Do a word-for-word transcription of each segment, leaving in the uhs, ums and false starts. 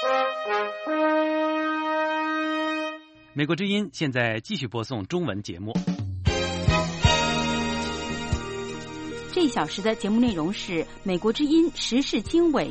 美国之音现在继续播送中文节目。 这一小时的节目内容是美国之音时事经纬。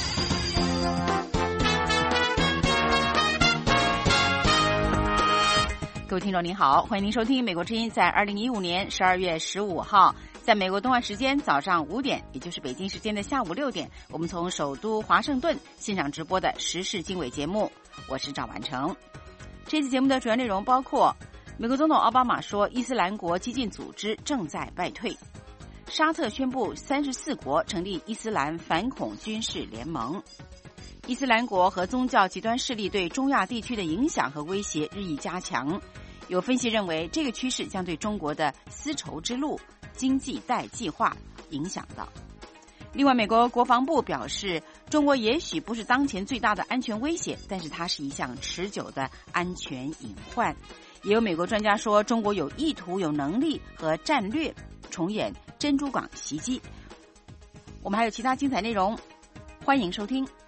各位听众您好，欢迎您收听美国之音在二零一五年十二月十五号在美国东岸时间早上五点，也就是北京时间的下午六点，我们从首都华盛顿现场直播的时事经纬节目，我是赵婉成。这次节目的主要内容包括：美国总统奥巴马说伊斯兰国激进组织正在败退；沙特宣布三十四国成立伊斯兰反恐军事联盟；伊斯兰国和宗教极端势力对中亚地区的影响和威胁日益加强。有分析认为，这个趋势将对中国的丝绸之路经济带计划影响到。另外，美国国防部表示，中国也许不是当前最大的安全威胁，但是它是一项持久的安全隐患。也有美国专家说，中国有意图、有能力和战略重演珍珠港袭击。我们还有其他精彩内容，欢迎收听。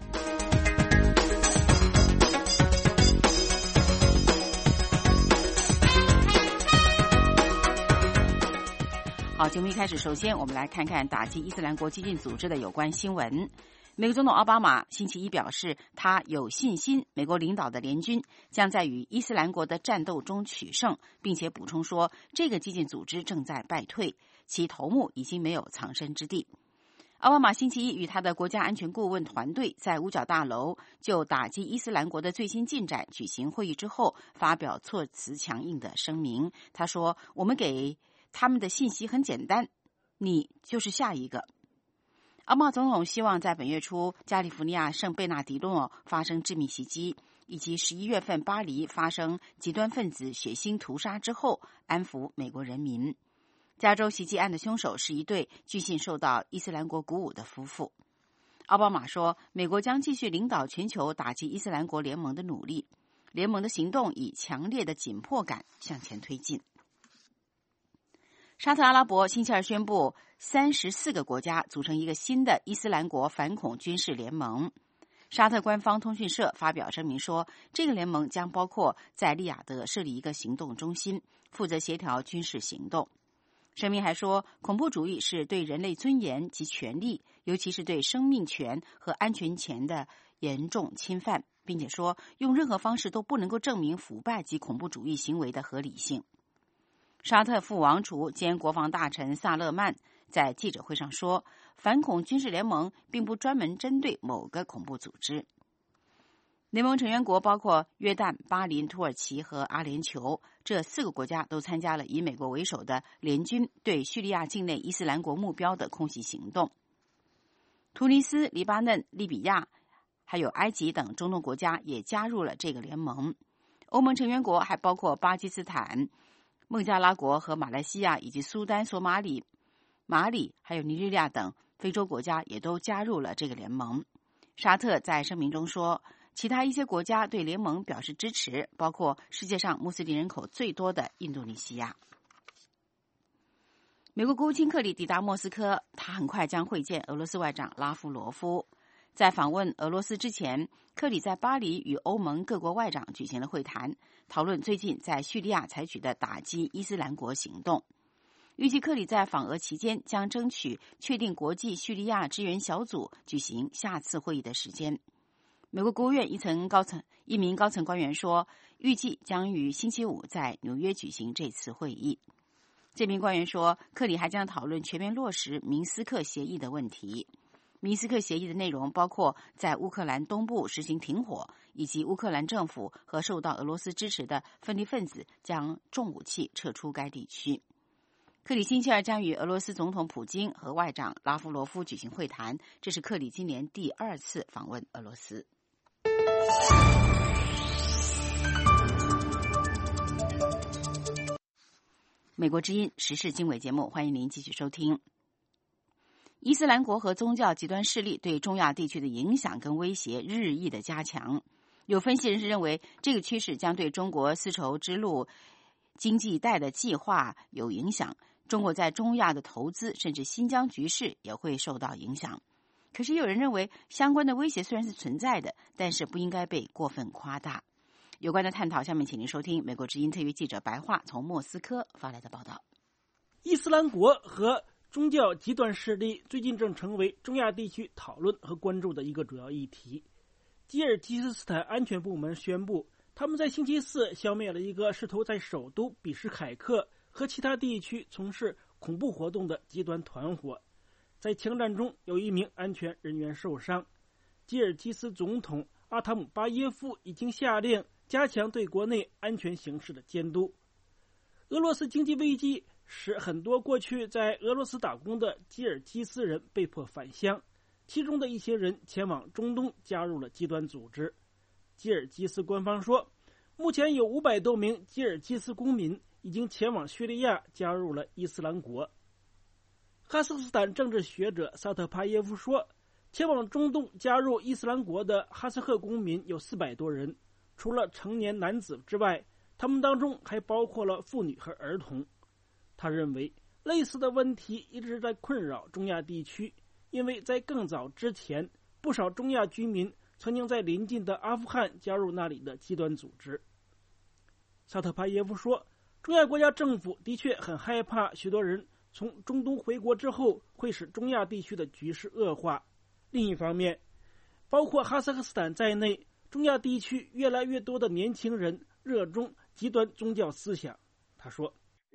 好，节目一开始，首先我们来看看打击伊斯兰国激进组织的有关新闻。美国总统奥巴马星期一表示，他有信心美国领导的联军将在与伊斯兰国的战斗中取胜，并且补充说，这个激进组织正在败退，其头目已经没有藏身之地。奥巴马星期一与他的国家安全顾问团队在五角大楼就打击伊斯兰国的最新进展举行会议之后，发表措辞强硬的声明。他说，我们给他们的信息很简单，你就是下一个。奥巴马总统希望在本月初加利福尼亚圣贝纳迪诺发生致命袭击，以及十一月份巴黎发生极端分子血腥屠杀之后，安抚美国人民。加州袭击案的凶手是一对据信受到伊斯兰国鼓舞的夫妇。奥巴马说，美国将继续领导全球打击伊斯兰国联盟的努力，联盟的行动以强烈的紧迫感向前推进。沙特阿拉伯星期二宣布，三十四个国家组成一个新的伊斯兰国反恐军事联盟。沙特官方通讯社发表声明说，这个联盟将包括在利雅得设立一个行动中心，负责协调军事行动。声明还说，恐怖主义是对人类尊严及权利，尤其是对生命权和安全权的严重侵犯，并且说，用任何方式都不能够证明腐败及恐怖主义行为的合理性。沙特副王储兼国防大臣萨勒曼在记者会上说，反恐军事联盟并不专门针对某个恐怖组织。联盟成员国包括约旦、巴林、土耳其和阿联酋，这四个国家都参加了以美国为首的联军对叙利亚境内伊斯兰国目标的空袭行动。突尼斯、黎巴嫩、利比亚还有埃及等中东国家也加入了这个联盟。欧盟成员国还包括巴基斯坦、孟加拉国和马来西亚，以及苏丹、索马里、马里还有尼日利亚等非洲国家也都加入了这个联盟。沙特在声明中说，其他一些国家对联盟表示支持，包括世界上穆斯林人口最多的印度尼西亚。美国国务卿克里抵达莫斯科，他很快将会见俄罗斯外长拉夫罗夫。在访问俄罗斯之前，克里在巴黎与欧盟各国外长举行了会谈，讨论最近在叙利亚采取的打击伊斯兰国行动。预计克里在访俄期间将争取确定国际叙利亚支援小组举行下次会议的时间。美国国务院一层高层一名高层官员说，预计将于星期五在纽约举行这次会议。这名官员说，克里还将讨论全面落实明斯克协议的问题。明斯克协议的内容包括在乌克兰东部实行停火，以及乌克兰政府和受到俄罗斯支持的分离分子将重武器撤出该地区。克里星期二将与俄罗斯总统普京和外长拉夫罗夫举行会谈，这是克里今年第二次访问俄罗斯。美国之音时事经纬节目，欢迎您继续收听。伊斯兰国和宗教极端势力对中亚地区的影响跟威胁日益的加强。有分析人士认为，这个趋势将对中国丝绸之路经济带的计划有影响，中国在中亚的投资甚至新疆局势也会受到影响。 可是也有人认为，相关的威胁虽然是存在的，但是不应该被过分夸大。有关的探讨，下面请您收听美国之音特约记者白桦从莫斯科发来的报道。 伊斯兰国和宗教极端势力最近正成为中亚地区讨论和关注的一个主要议题。吉尔吉斯斯坦安全部门宣布，他们在星期四消灭了一个试图在首都比什凯克和其他地区从事恐怖活动的极端团伙。在枪战中，有一名安全人员受伤。吉尔吉斯总统阿塔姆巴耶夫已经下令加强对国内安全形势的监督。俄罗斯经济危机使很多过去在俄罗斯打工的吉尔吉斯人被迫返乡，其中的一些人前往中东加入了极端组织。吉尔吉斯官方说，目前有五百多名吉尔吉斯公民已经前往叙利亚加入了伊斯兰国。哈萨克斯坦政治学者萨特帕耶夫说，前往中东加入伊斯兰国的哈萨克公民有四百多人，除了成年男子之外，他们当中还包括了妇女和儿童。他认为，类似的问题一直在困扰中亚地区，因为在更早之前，不少中亚居民曾经在邻近的阿富汗加入那里的极端组织。萨特帕耶夫说，中亚国家政府的确很害怕许多人从中东回国之后会使中亚地区的局势恶化。另一方面，包括哈萨克斯坦在内，中亚地区越来越多的年轻人热衷极端宗教思想。他说，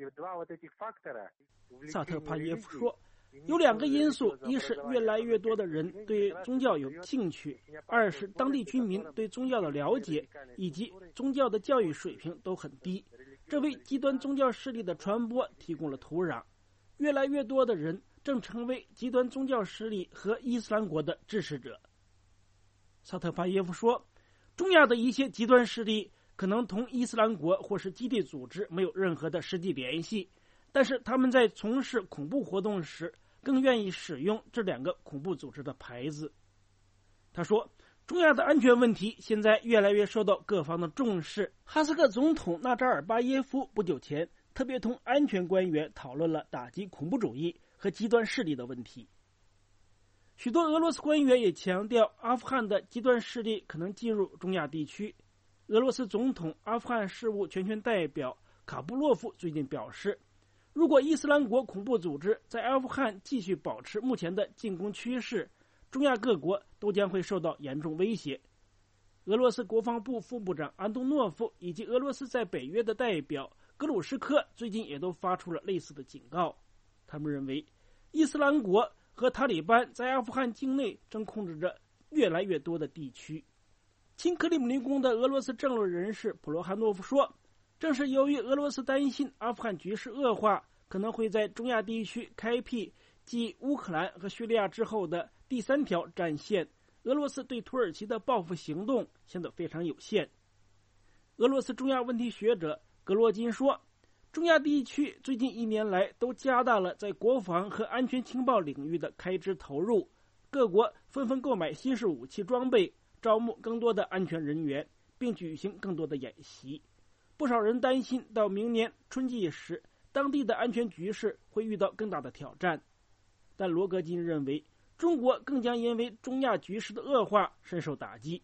萨特帕耶夫说，有两个因素，一是越来越多的人对宗教有兴趣，二是当地居民对宗教的了解以及宗教的教育水平都很低，这为极端宗教势力的传播提供了土壤。越来越多的人正成为极端宗教势力和伊斯兰国的支持者。萨特帕耶夫说，中亚的一些极端势力可能同伊斯兰国或是基地组织没有任何的实际联系，但是他们在从事恐怖活动时更愿意使用这两个恐怖组织的牌子。他说，中亚的安全问题现在越来越受到各方的重视。哈萨克总统纳扎尔巴耶夫不久前特别同安全官员讨论了打击恐怖主义和极端势力的问题。许多俄罗斯官员也强调，阿富汗的极端势力可能进入中亚地区。俄罗斯总统阿富汗事务全权代表卡布洛夫最近表示，如果伊斯兰国恐怖组织在阿富汗继续保持目前的进攻趋势，中亚各国都将会受到严重威胁。俄罗斯国防部副部长安东诺夫以及俄罗斯在北约的代表格鲁什科最近也都发出了类似的警告。他们认为，伊斯兰国和塔利班在阿富汗境内正控制着越来越多的地区。亲克里姆林宫的俄罗斯政论人士普罗汉诺夫说，正是由于俄罗斯担心阿富汗局势恶化，可能会在中亚地区开辟继乌克兰和叙利亚之后的第三条战线，俄罗斯对土耳其的报复行动显得非常有限。俄罗斯中亚问题学者格罗金说，中亚地区最近一年来都加大了在国防和安全情报领域的开支投入，各国纷纷购买新式武器装备，招募更多的安全人员，并举行更多的演习。不少人担心到明年春季时，当地的安全局势会遇到更大的挑战。但罗格金认为，中国更将因为中亚局势的恶化深受打击。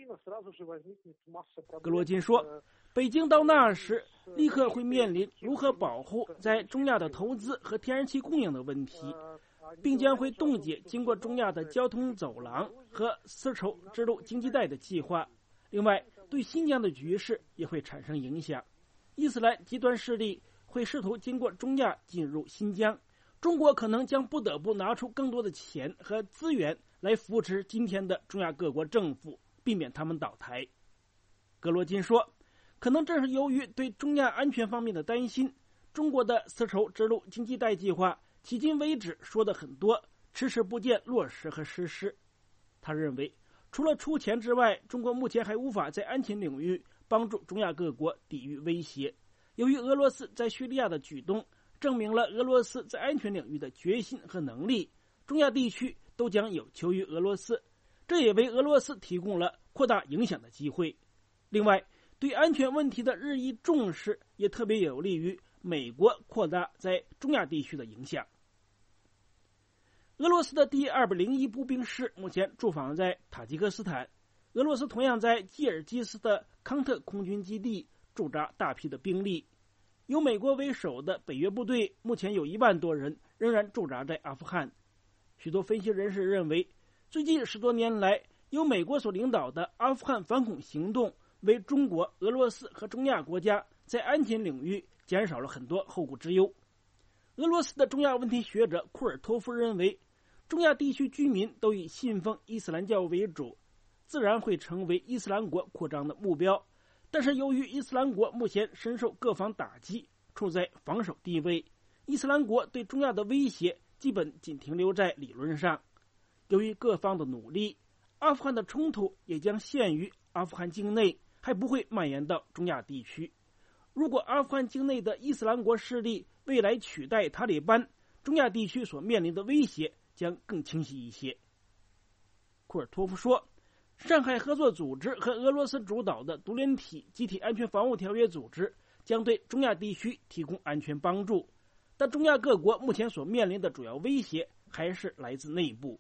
格罗金说，北京到那时立刻会面临如何保护在中亚的投资和天然气供应的问题，并将会冻结经过中亚的交通走廊和丝绸之路经济带的计划。另外，对新疆的局势也会产生影响。伊斯兰极端势力会试图经过中亚进入新疆，中国可能将不得不拿出更多的钱和资源来扶持今天的中亚各国政府，避免他们倒台。格罗金说，可能正是由于对中亚安全方面的担心，中国的丝绸之路经济带计划迄今为止说的很多，迟迟不见落实和实施。他认为，除了出钱之外，中国目前还无法在安全领域帮助中亚各国抵御威胁。由于俄罗斯在叙利亚的举动证明了俄罗斯在安全领域的决心和能力，中亚地区都将有求于俄罗斯，这也为俄罗斯提供了扩大影响的机会。另外，对安全问题的日益重视也特别有利于美国扩大在中亚地区的影响。 俄罗斯的第二百零一步兵师目前驻防在塔吉克斯坦，俄罗斯同样在基尔基斯的康特空军基地驻扎大批的兵力。由美国为首的北约部队目前有一万多人仍然驻扎在阿富汗。许多分析人士认为，最近十多年来由美国所领导的阿富汗反恐行动为中国、俄罗斯和中亚国家在安全领域减少了很多后顾之忧。俄罗斯的中亚问题学者库尔托夫认为，中亚地区居民都以信奉伊斯兰教为主，自然会成为伊斯兰国扩张的目标。但是由于伊斯兰国目前深受各方打击，处在防守地位，伊斯兰国对中亚的威胁基本仅停留在理论上。由于各方的努力，阿富汗的冲突也将限于阿富汗境内，还不会蔓延到中亚地区。如果阿富汗境内的伊斯兰国势力未来取代塔利班，中亚地区所面临的威胁将更清晰一些。库尔托夫说，上海合作组织和俄罗斯主导的独联体集体安全防务条约组织将对中亚地区提供安全帮助，但中亚各国目前所面临的主要威胁还是来自内部。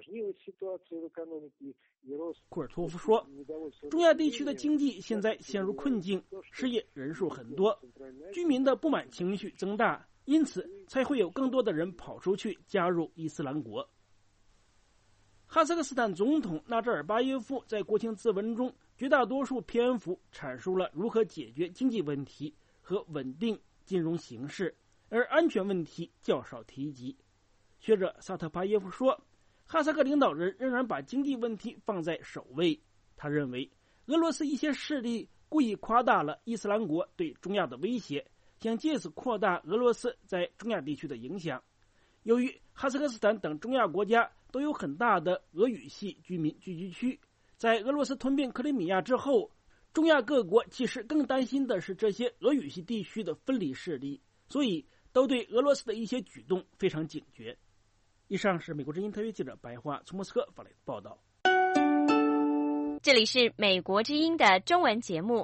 库尔托夫说，中亚地区的经济现在陷入困境，失业人数很多，居民的不满情绪增大，因此才会有更多的人跑出去加入伊斯兰国。哈萨克斯坦总统纳扎尔巴耶夫在国情咨文中绝大多数篇幅阐述了如何解决经济问题和稳定金融形势，而安全问题较少提及。学者萨特巴耶夫说，哈萨克领导人仍然把经济问题放在首位。他认为，俄罗斯一些势力故意夸大了伊斯兰国对中亚的威胁，想借此扩大俄罗斯在中亚地区的影响。由于哈萨克斯坦等中亚国家都有很大的俄语系居民聚居区，在俄罗斯吞并克里米亚之后，中亚各国其实更担心的是这些俄语系地区的分离势力，所以都对俄罗斯的一些举动非常警觉。以上是美国之音特约记者白桦从莫斯科发来的报道。 这里是美国之音的中文节目。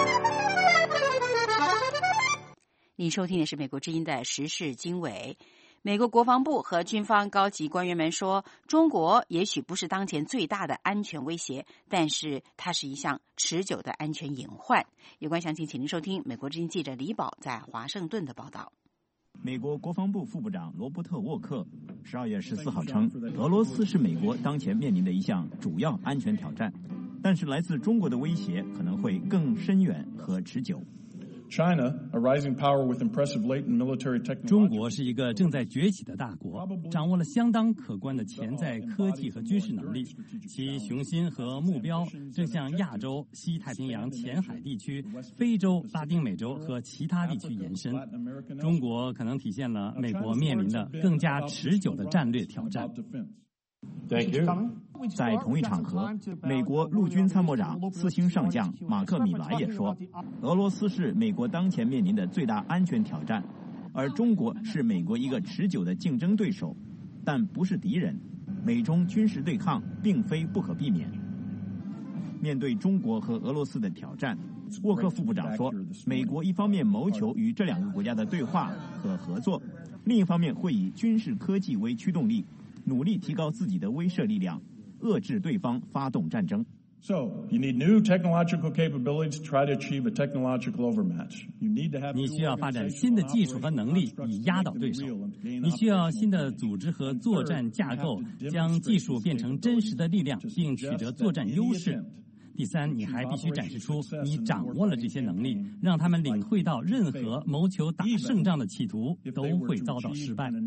您收听的是美国之音的时事经纬。美国国防部和军方高级官员们说，中国也许不是当前最大的安全威胁，但是它是一项持久的安全隐患。有关详情，请您收听美国之音记者李宝在华盛顿的报道。 美国国防部副部长罗伯特·沃克十二月十四号称，俄罗斯是美国当前面临的一项主要安全挑战，但是来自中国的威胁可能会更深远和持久。 China, a rising power with impressive latent military technology. 中国是一个正在崛起的大国，掌握了相当可观的潜在科技和军事能力，其雄心和目标正向亚洲、西太平洋浅海地区、非洲、拉丁美洲和其他地区延伸。中国可能体现了美国面临的更加持久的战略挑战。 Thank you. 在同一场合，美国陆军参谋长四星上将马克·米莱也说，俄罗斯是美国当前面临的最大安全挑战，而中国是美国一个持久的竞争对手，但不是敌人。美中军事对抗并非不可避免。面对中国和俄罗斯的挑战，沃克副部长说，美国一方面谋求与这两个国家的对话和合作，另一方面会以军事科技为驱动力，努力提高自己的威慑力量，遏制对方发动战争。 So, you need new technological capabilities to try to achieve a technological overmatch. You need to have 你需要发展新的技术和能力以压倒对手。你需要新的组织和作战架构，将技术变成真实的力量，并取得作战优势。第三，你还必须展示出你掌握了这些能力，让他们领会到任何谋求打胜仗的企图都会遭到失败。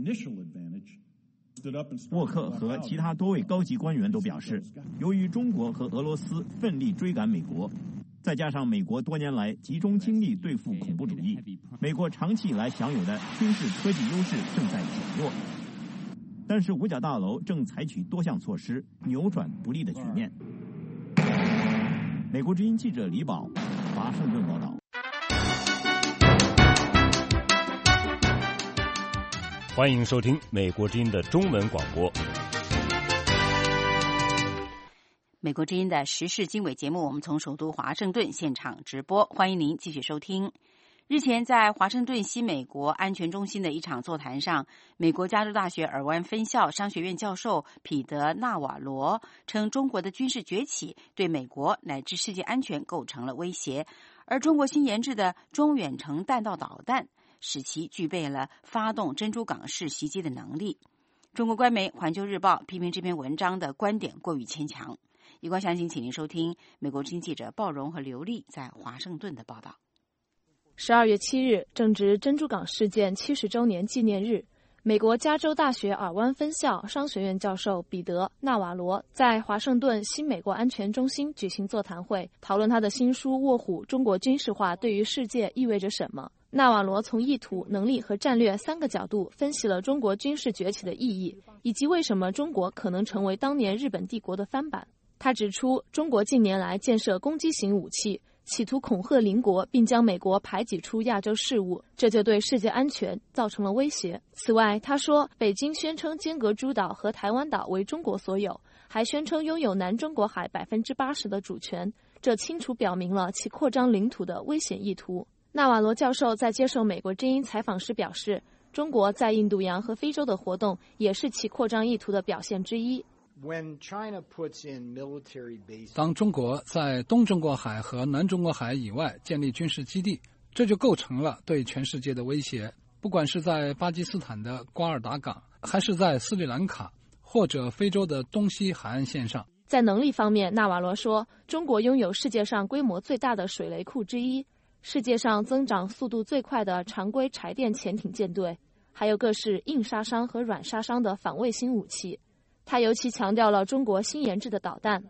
沃克和其他多位高级官员都表示，由于中国和俄罗斯奋力追赶美国，再加上美国多年来集中精力对付恐怖主义，美国长期以来享有的军事科技优势正在减弱。但是五角大楼正采取多项措施扭转不利的局面。美国之音记者李宝，华盛顿报道。 欢迎收听美国之音的中文广播。 美国之音的时事经纬节目，我们从首都华盛顿现场直播，欢迎您继续收听。 日前，在华盛顿西美国安全中心的一场座谈上，美国加州大学尔湾分校商学院教授彼得·纳瓦罗称，中国的军事崛起对美国乃至世界安全构成了威胁，而中国新研制的中远程弹道导弹使其具备了发动珍珠港式袭击的能力。中国官媒《环球日报》批评这篇文章的观点过于牵强。有关详情，请您收听美国之音记者鲍荣和刘丽在华盛顿的报道。 十二月七日，正值珍珠港事件七十周年纪念日，美国加州大学尔湾分校商学院教授彼得·纳瓦罗在华盛顿新美国安全中心举行座谈会，讨论他的新书《卧虎：中国军事化对于世界意味着什么》。纳瓦罗从意图、能力和战略三个角度分析了中国军事崛起的意义，以及为什么中国可能成为当年日本帝国的翻版。他指出，中国近年来建设攻击型武器，企图恐吓邻国，并将美国排挤出亚洲事务，这就对世界安全造成了威胁。此外，他说，北京宣称尖阁诸岛和台湾岛为中国所有，还宣称拥有南中国海百分之八十的主权，这清楚表明了其扩张领土的危险意图。纳瓦罗教授在接受美国之音采访时表示，中国在印度洋和非洲的活动也是其扩张意图的表现之一。 当中国在东中国海和南中国海以外建立军事基地，这就构成了对全世界的威胁。不管是在巴基斯坦的瓜尔达港，还是在斯里兰卡或者非洲的东西海岸线上。 在能力方面，纳瓦罗说，中国拥有世界上规模最大的水雷库之一，世界上增长速度最快的常规柴电潜艇舰队，还有各式硬杀伤和软杀伤的反卫星武器。他尤其强调了中国新研制的导弹。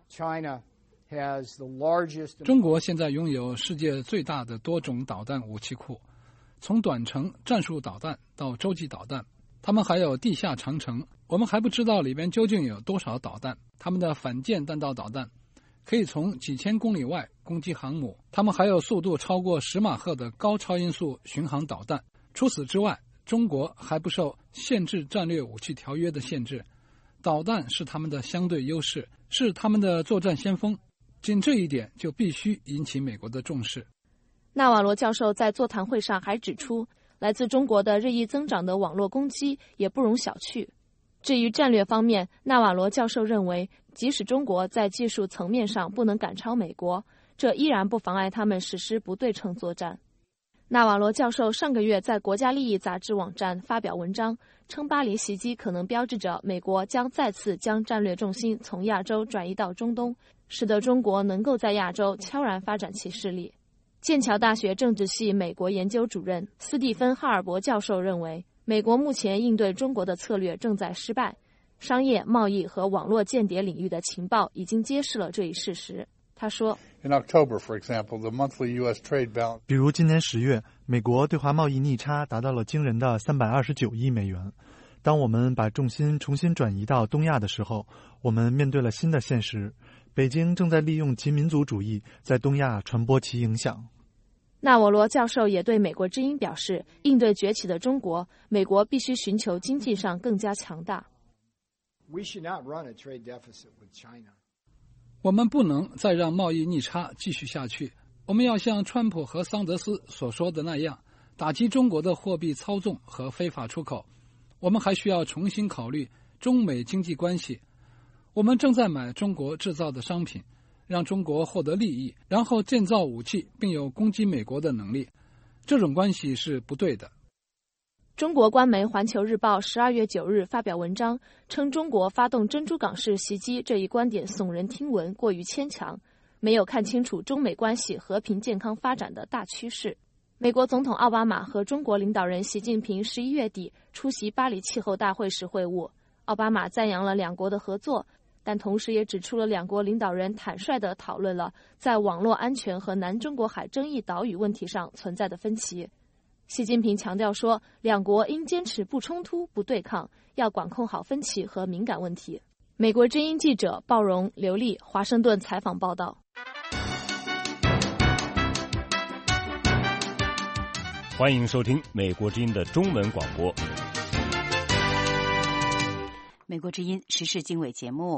中国现在拥有世界最大的多种导弹武器库，从短程战术导弹到洲际导弹，他们还有地下长城，我们还不知道里边究竟有多少导弹。他们的反舰弹道导弹可以从几千公里外攻击航母，他们还有速度超过十马赫的高超音速巡航导弹。除此之外，中国还不受限制战略武器条约的限制，导弹是他们的相对优势，是他们的作战先锋，仅这一点就必须引起美国的重视。 纳瓦罗教授在座谈会上还指出，来自中国的日益增长的网络攻击也不容小觑。至于战略方面，纳瓦罗教授认为，即使中国在技术层面上不能赶超美国，这依然不妨碍他们实施不对称作战。纳瓦罗教授上个月在国家利益杂志网站发表文章，称巴黎袭击可能标志着美国将再次将战略重心从亚洲转移到中东，使得中国能够在亚洲悄然发展其势力。剑桥大学政治系美国研究主任斯蒂芬·哈尔伯教授认为，美国目前应对中国的策略正在失败，商业、贸易和网络间谍领域的情报已经揭示了这一事实。他说， 比如今年十月，美国对华贸易逆差达到了惊人的三百二十九亿美元。当我们把重心重新转移到东亚的时候，我们面对了新的现实。北京正在利用其民族主义在东亚传播其影响。 纳瓦罗教授也对美国之音表示，应对崛起的中国，美国必须寻求经济上更加强大。 我们不能再让贸易逆差继续下去，我们要像川普和桑德斯所说的那样，打击中国的货币操纵和非法出口。我们还需要重新考虑中美经济关系。我们正在买中国制造的商品，让中国获得利益，然后建造武器并有攻击美国的能力，这种关系是不对的。 中国官媒《环球日报》十二月九日发表文章，称中国发动珍珠港式袭击这一观点耸人听闻，过于牵强，没有看清楚中美关系和平健康发展的大趋势。美国总统奥巴马和中国领导人习近平十一月底出席巴黎气候大会时会晤，奥巴马赞扬了两国的合作，但同时也指出了两国领导人坦率地讨论了在网络安全和南中国海争议岛屿问题上存在的分歧。习近平强调说，两国应坚持不冲突、不对抗，要管控好分歧和敏感问题。美国之音记者鲍荣、刘丽，华盛顿采访报道。 欢迎收听美国之音的中文广播。 美国之音时事经纬节目。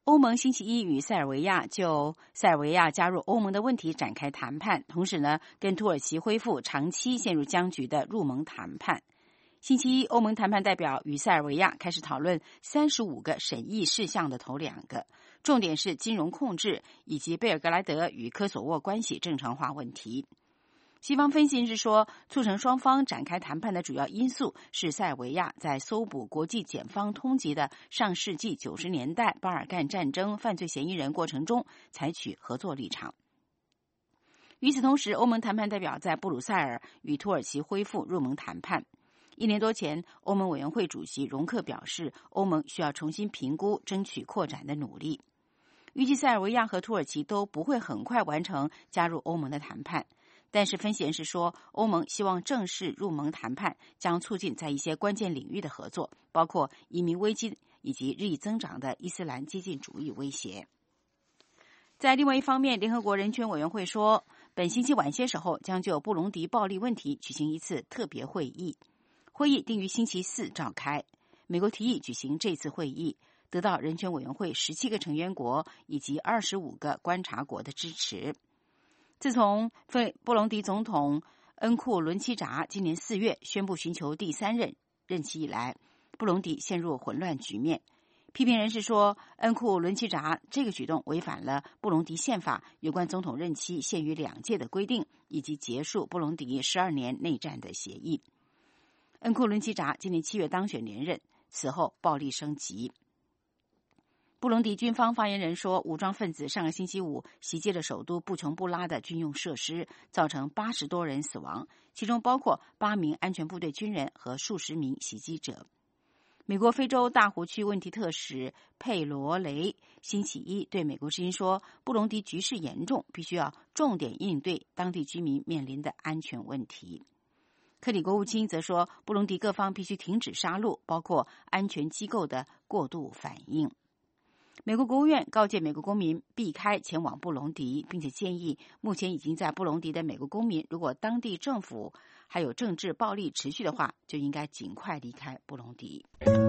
欧盟星期一与塞尔维亚就塞尔维亚加入欧盟的问题展开谈判，同时呢，跟土耳其恢复长期陷入僵局的入盟谈判。星期一，欧盟谈判代表与塞尔维亚开始讨论三十五个审议事项的头两个，重点是金融控制以及贝尔格莱德与科索沃关系正常化问题。西方分析人士说，促成双方展开谈判的主要因素是塞尔维亚在搜捕国际检方通缉的上世纪九十年代巴尔干战争犯罪嫌疑人过程中采取合作立场。与此同时，欧盟谈判代表在布鲁塞尔与土耳其恢复入盟谈判。一年多前，欧盟委员会主席容克表示，欧盟需要重新评估争取扩展的努力。预计塞尔维亚和土耳其都不会很快完成加入欧盟的谈判。但是分析人士说，欧盟希望正式入盟谈判将促进在一些关键领域的合作，包括移民危机以及日益增长的伊斯兰激进主义威胁。在另外一方面，联合国人权委员会说，本星期晚些时候将就布隆迪暴力问题举行一次特别会议，会议定于星期四召开。美国提议举行这次会议，得到人权委员会十七个成员国以及二十五个观察国的支持。自从布隆迪总统恩库伦齐扎今年四月宣布寻求第三任任期以来，布隆迪陷入混乱局面。批评人士说，恩库伦齐扎这个举动违反了布隆迪宪法有关总统任期限于两届的规定，以及结束布隆迪十二年内战的协议。恩库伦齐扎今年七月当选连任，此后暴力升级。布隆迪军方发言人说，武装分子上个星期五袭击了首都布琼布拉的军用设施，造成八十多人死亡，其中包括八名安全部队军人和数十名袭击者。美国非洲大湖区问题特使佩罗雷星期一对美国之音说，布隆迪局势严重，必须要重点应对当地居民面临的安全问题。克里国务卿则说，布隆迪各方必须停止杀戮，包括安全机构的过度反应。美国国务院告诫美国公民避开前往布隆迪，并且建议目前已经在布隆迪的美国公民，如果当地政府还有政治暴力持续的话，就应该尽快离开布隆迪。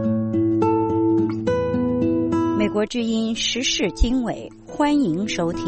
美国之音时事经纬，欢迎收听。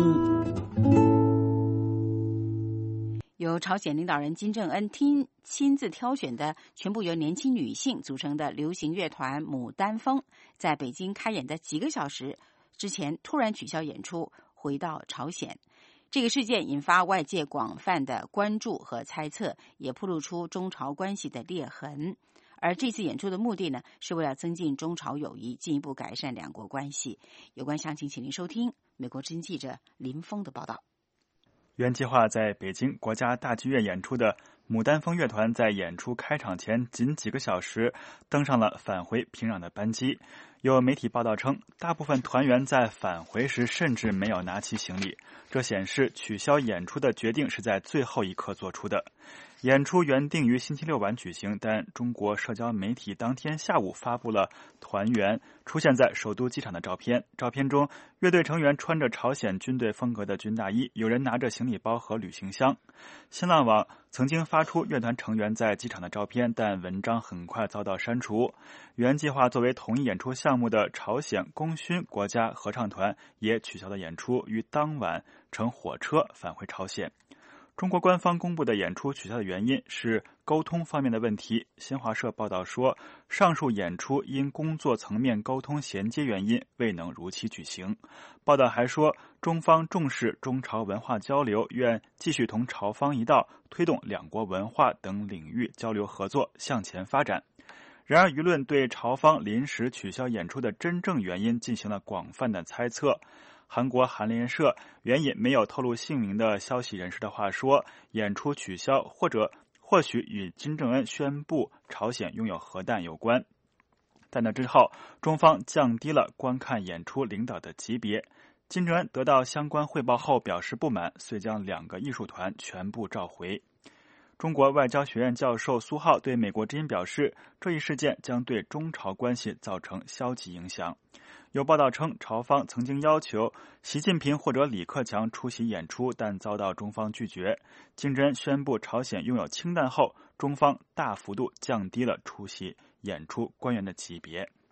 由朝鲜领导人金正恩亲亲自挑选的全部由年轻女性组成的流行乐团牡丹峰，在北京开演的几个小时之前突然取消演出，回到朝鲜。这个事件引发外界广泛的关注和猜测，也暴露出中朝关系的裂痕。而这次演出的目的呢，是为了增进中朝友谊，进一步改善两国关系。有关详情，请您收听美国之音记者林峰的报道。 原计划在北京国家大剧院演出的牡丹峰乐团，在演出开场前仅几个小时登上了返回平壤的班机。有媒体报道称，大部分团员在返回时甚至没有拿起行李，这显示取消演出的决定是在最后一刻做出的。演出原定于星期六晚举行，但中国社交媒体当天下午发布了团员出现在首都机场的照片。照片中，乐队成员穿着朝鲜军队风格的军大衣，有人拿着行李包和旅行箱。新浪网曾经发出乐团成员在机场的照片，但文章很快遭到删除。原计划作为同一演出项目的朝鲜功勋国家合唱团也取消了演出，于当晚乘火车返回朝鲜。中国官方公布的演出取消的原因是沟通方面的问题。新华社报道说，上述演出因工作层面沟通衔接原因未能如期举行。报道还说，中方重视中朝文化交流，愿继续同朝方一道，推动两国文化等领域交流合作向前发展。然而，舆论对朝方临时取消演出的真正原因进行了广泛的猜测。韩国韩联社援引没有透露姓名的消息人士的话说，演出取消或者或许与金正恩宣布朝鲜拥有核弹有关。在那之后，中方降低了观看演出领导的级别。金正恩得到相关汇报后表示不满，遂将两个艺术团全部召回。中国外交学院教授苏浩对美国之音表示，这一事件将对中朝关系造成消极影响。有报道称，朝方曾经要求习近平或者李克强出席演出，但遭到中方拒绝。金正恩宣布朝鲜拥有氢弹后，中方大幅度降低了出席演出官员的级别。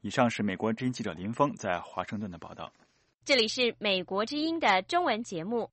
以上是美国之音记者林峰在华盛顿的报道。 这里是美国之音的中文节目。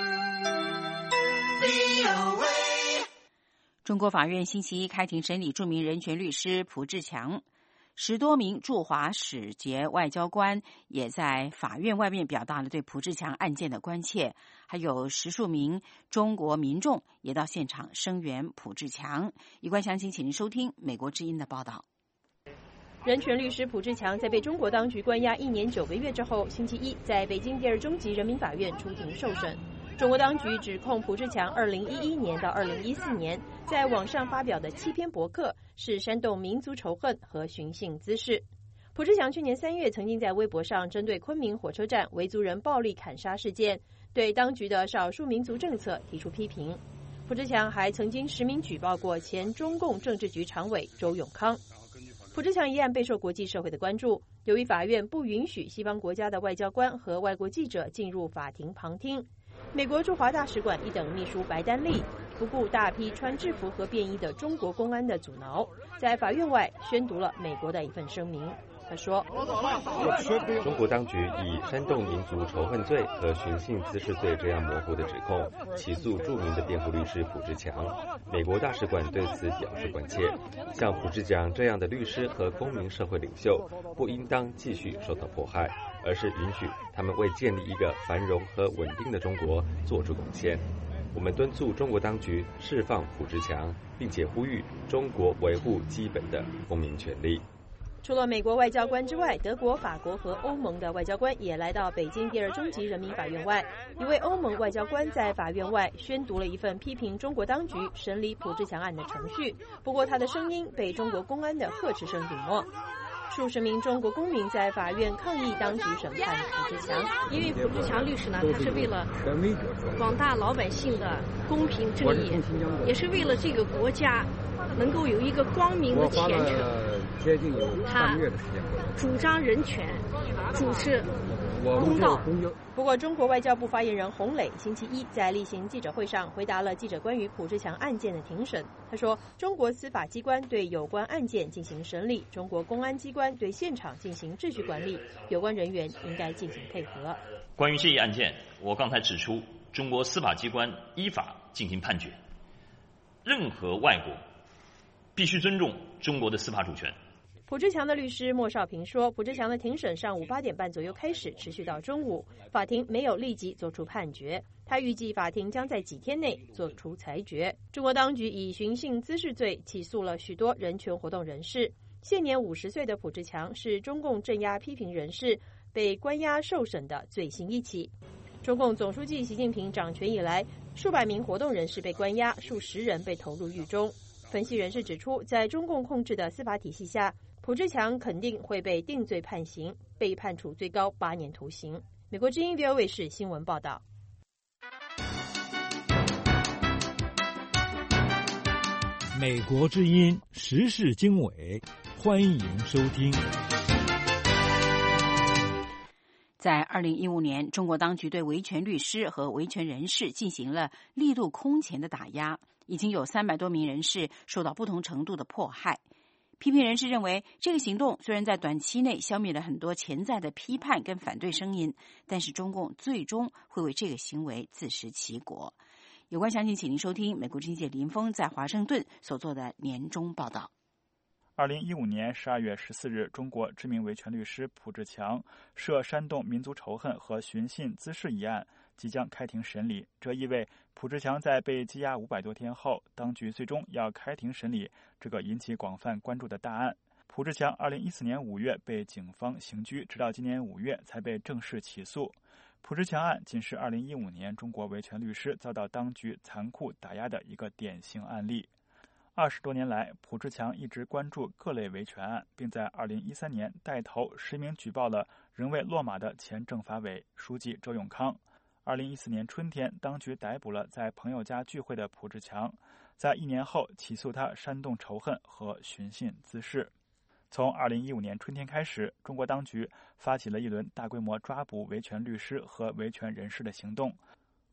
中国法院星期一开庭审理著名人权律师蒲志强，十多名驻华使节外交官也在法院外面表达了对蒲志强案件的关切，还有十数名中国民众也到现场声援蒲志强。有关详情，请您收听美国之音的报道。 人权律师蒲志强在被中国当局关押一年九个月之后，星期一在北京第二中级人民法院出庭受审。中国当局指控蒲志强二零一一年到二零一四年在网上发表的七篇博客是煽动民族仇恨和寻衅滋事。蒲志强去年三月曾经在微博上针对昆明火车站维族人暴力砍杀事件，对当局的少数民族政策提出批评。蒲志强还曾经实名举报过前中共政治局常委周永康。蒲志强一案备受国际社会的关注，由于法院不允许西方国家的外交官和外国记者进入法庭旁听，美国驻华大使馆一等秘书白丹利不顾大批穿制服和便衣的中国公安的阻挠，在法院外宣读了美国的一份声明。他说， 中国当局以煽动民族仇恨罪和寻衅滋事罪这样模糊的指控起诉著名的辩护律师蒲志强，美国大使馆对此表示关切。像蒲志强这样的律师和公民社会领袖不应当继续受到迫害，而是允许他们为建立一个繁荣和稳定的中国做出贡献。我们敦促中国当局释放蒲志强，并且呼吁中国维护基本的公民权利。 除了美国外交官之外，德国、法国和欧盟的外交官也来到北京第二中级人民法院外。一位欧盟外交官在法院外宣读了一份批评中国当局审理蒲志强案的程序，不过他的声音被中国公安的呵斥声顶没。数十名中国公民在法院抗议当局审判蒲志强， 因为蒲志强律师呢，他是为了广大老百姓的公平正义，也是为了这个国家能够有一个光明的前程。他主张人权，主持公道。 不过，中国外交部发言人洪磊星期一在例行记者会上回答了记者关于蒲志强案件的庭审。他说，中国司法机关对有关案件进行审理，中国公安机关对现场进行秩序管理，有关人员应该进行配合。 关于这一案件，我刚才指出，中国司法机关依法进行判决，任何外国必须尊重中国的司法主权。 蒲志强的律师莫少平说，蒲志强的庭审上午八点半左右开始，持续到中午，法庭没有立即做出判决。他预计法庭将在几天内做出裁决。中国当局以寻衅滋事罪起诉了许多人权活动人士。现年五十岁的蒲志强是中共镇压批评人士被关押受审的最新一起。中共总书记习近平掌权以来，数百名活动人士被关押，数十人被投入狱中。分析人士指出，在中共控制的司法体系下，蒲志强肯定会被定罪判刑，被判处最高八年徒刑。美国之音 V O 卫视新闻报道。 美国之音时事经纬，欢迎收听。 在二零一五年，中国当局对维权律师和维权人士进行了力度空前的打压，已经有三百多名人士受到不同程度的迫害。批评人士认为，这个行动虽然在短期内消灭了很多潜在的批判跟反对声音，但是中共最终会为这个行为自食其果。有关详情，请您收听美国之音记者林峰在华盛顿所做的年终报道。 二零一五年十二月十四日，中国知名维权律师蒲志强涉煽动民族仇恨和寻衅滋事一案即将开庭审理，这意味蒲志强在被羁押五百多天后，当局最终要开庭审理这个引起广泛关注的大案。蒲志强二零一四年五月被警方刑拘，直到今年五月才被正式起诉。蒲志强案仅是二零一五年中国维权律师遭到当局残酷打压的一个典型案例。二十多年来，蒲志强一直关注各类维权案，并在二零一三年带头实名举报了仍未落马的前政法委书记周永康。二零一四年春天，当局逮捕了在朋友家聚会的蒲志强，在一年后起诉他煽动仇恨和寻衅滋事。从二零一五年春天开始，中国当局发起了一轮大规模抓捕维权律师和维权人士的行动。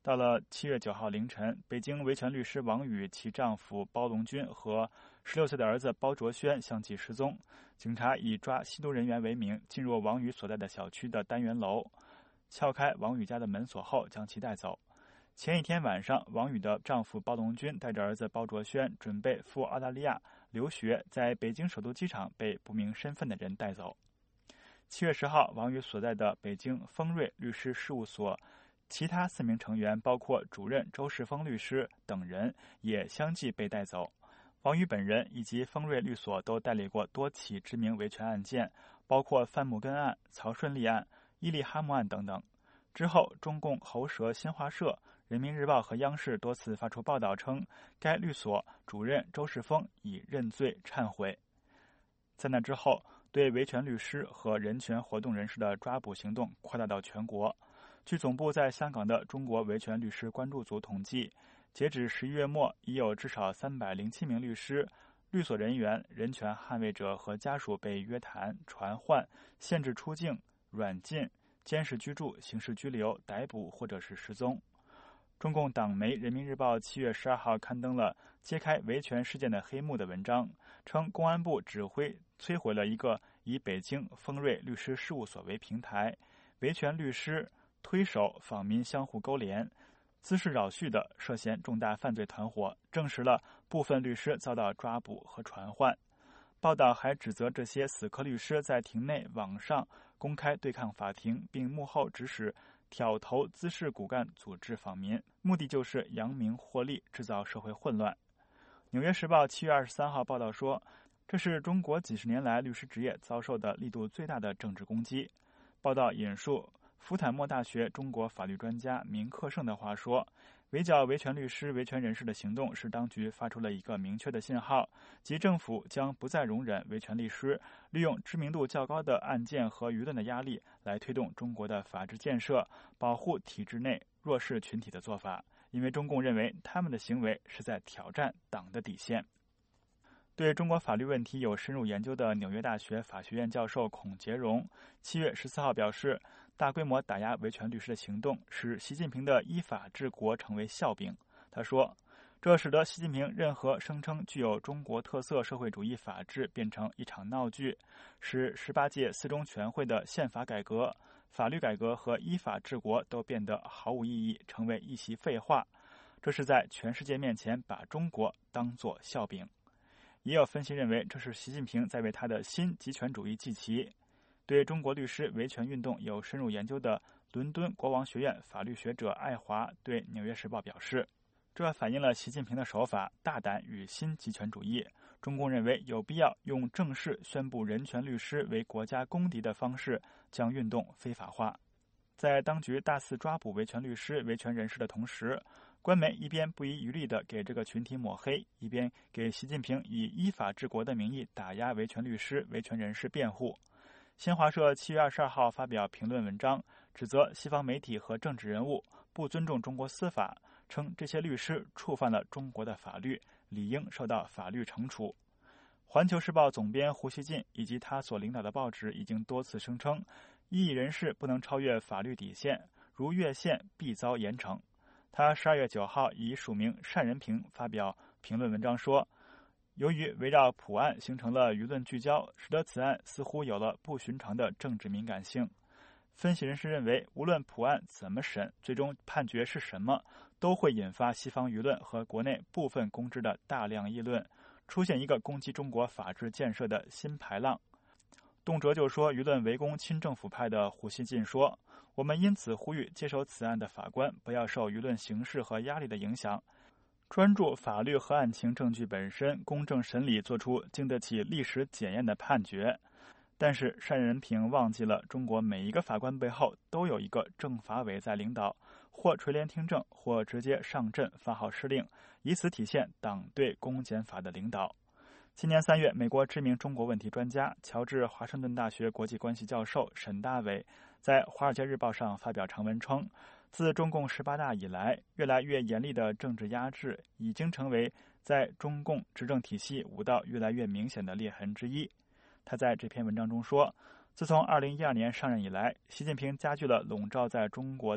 到了七月九号凌晨，北京维权律师王宇、其丈夫包龙军和十六岁的儿子包卓轩相继失踪。警察以抓吸毒人员为名，进入王宇所在的小区的单元楼，撬开王宇家的门锁后将其带走。前一天晚上，王宇的丈夫包龙军带着儿子包卓轩准备赴澳大利亚留学，在北京首都机场被不明身份的人带走。七月十号，王宇所在的北京丰瑞律师事务所其他四名成员，包括主任周世峰律师等人，也相继被带走。王宇本人以及丰瑞律所都代理过多起知名维权案件，包括范木根案、曹顺利案、伊利哈木案等等。之后，中共喉舌新华社、人民日报和央视多次发出报道称，该律所主任周世峰已认罪忏悔。在那之后，对维权律师和人权活动人士的抓捕行动扩大到全国。据总部在香港的中国维权律师关注组统计，截止十一月末，已有至少三百零七名律师、律所人员、人权捍卫者和家属被约谈、传唤、限制出境、软禁、监视居住、刑事拘留、逮捕或者是失踪。中共党媒《人民日报》七月十二号刊登了揭开维权事件的黑幕的文章，称公安部指挥摧毁了一个以北京丰瑞律师事务所为平台，维权律师推手访民相互勾连，滋事扰序的涉嫌重大犯罪团伙，证实了部分律师遭到抓捕和传唤。报道还指责这些死磕律师在庭内、网上公开对抗法庭，并幕后指使挑头滋事骨干组织访民，目的就是扬名获利，制造社会混乱。纽约时报七月二十三号报道说，这是中国几十年来律师职业遭受的力度最大的政治攻击。报道引述福坦莫大学中国法律专家明克胜的话说，围剿维权律师、维权人士的行动是当局发出了一个明确的信号，即政府将不再容忍维权律师利用知名度较高的案件和舆论的压力来推动中国的法治建设、保护体制内弱势群体的做法，因为中共认为他们的行为是在挑战党的底线。对中国法律问题有深入研究的纽约大学法学院教授孔杰荣七月十四号表示，大规模打压维权律师的行动使习近平的依法治国成为笑柄。他说，这使得习近平任何声称具有中国特色社会主义法治变成一场闹剧，使十八届四中全会的宪法改革、法律改革和依法治国都变得毫无意义，成为一席废话。这是在全世界面前把中国当作笑柄。也有分析认为，这是习近平在为他的新极权主义祭旗。对中国律师维权运动有深入研究的伦敦国王学院法律学者艾华对《纽约时报》表示，这反映了习近平的手法大胆与新极权主义。中共认为有必要用正式宣布人权律师为国家公敌的方式将运动非法化。在当局大肆抓捕维权律师、维权人士的同时，官媒一边不遗余力地给这个群体抹黑，一边给习近平以依法治国的名义打压维权律师、维权人士辩护。新华社七月二十二号发表评论文章，指责西方媒体和政治人物不尊重中国司法，称这些律师触犯了中国的法律，理应受到法律惩处。环球时报总编胡锡进以及他所领导的报纸已经多次声称，异议人士不能超越法律底线，如越线必遭严惩。他十二月九号以署名单仁平发表评论文章说，由于围绕普案形成了舆论聚焦，使得此案似乎有了不寻常的政治敏感性。分析人士认为，无论普案怎么审，最终判决是什么，都会引发西方舆论和国内部分公知的大量议论，出现一个攻击中国法治建设的新排浪。动辄就说舆论围攻亲政府派的胡锡进说，我们因此呼吁接手此案的法官不要受舆论形势和压力的影响，专注法律和案情证据本身，公正审理，做出经得起历史检验的判决。但是单仁平忘记了，中国每一个法官背后都有一个政法委在领导，或垂帘听政，或直接上阵发号施令，以此体现党对公检法的领导。今年三月，美国知名中国问题专家、乔治华盛顿大学国际关系教授沈大伟在《华尔街日报》上发表长文称，自中共十八大以来，越来越严厉的政治压制已经成为在中共执政体系舞蹈越来越明显的裂痕之一。他在这篇文章中说，自从二零一二年上任以来，习近平加剧了笼罩在中国的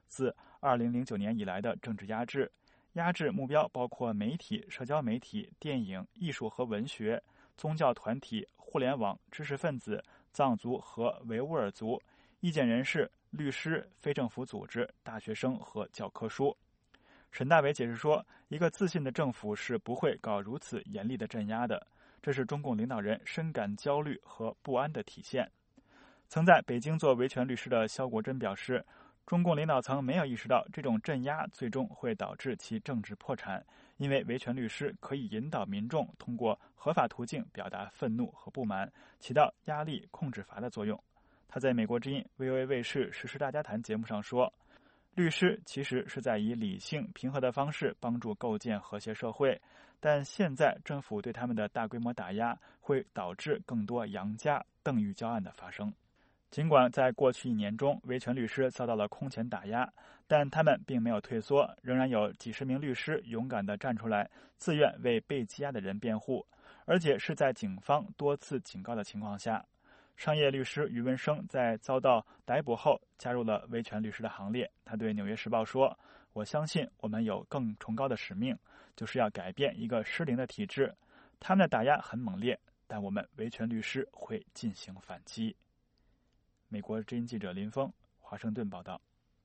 自二零零九年以来的政治压制。压制目标包括媒体、社交媒体、电影、艺术和文学、宗教团体、互联网、知识分子、藏族和维吾尔族、意见人士、律师、非政府组织、大学生和教科书。沈大伟解释说，一个自信的政府是不会搞如此严厉的镇压的，这是中共领导人深感焦虑和不安的体现。曾在北京做维权律师的肖国珍表示，中共领导层没有意识到这种镇压最终会导致其政治破产，因为维权律师可以引导民众通过合法途径表达愤怒和不满，起到压力控制阀的作用。他在美国之音 V O A 卫视时事大家谈节目上说，律师其实是在以理性平和的方式帮助构建和谐社会，但现在政府对他们的大规模打压会导致更多杨家、邓玉交案的发生。尽管在过去一年中维权律师遭到了空前打压，但他们并没有退缩，仍然有几十名律师勇敢地站出来，自愿为被羁押的人辩护，而且是在警方多次警告的情况下。商业律师于文生在遭到逮捕后加入了维权律师的行列。他对《纽约时报》说，我相信我们有更崇高的使命，就是要改变一个失灵的体制。他们的打压很猛烈，但我们维权律师会进行反击。美国之音记者林峰，华盛顿报道。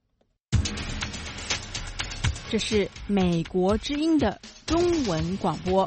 这是美国之音的中文广播。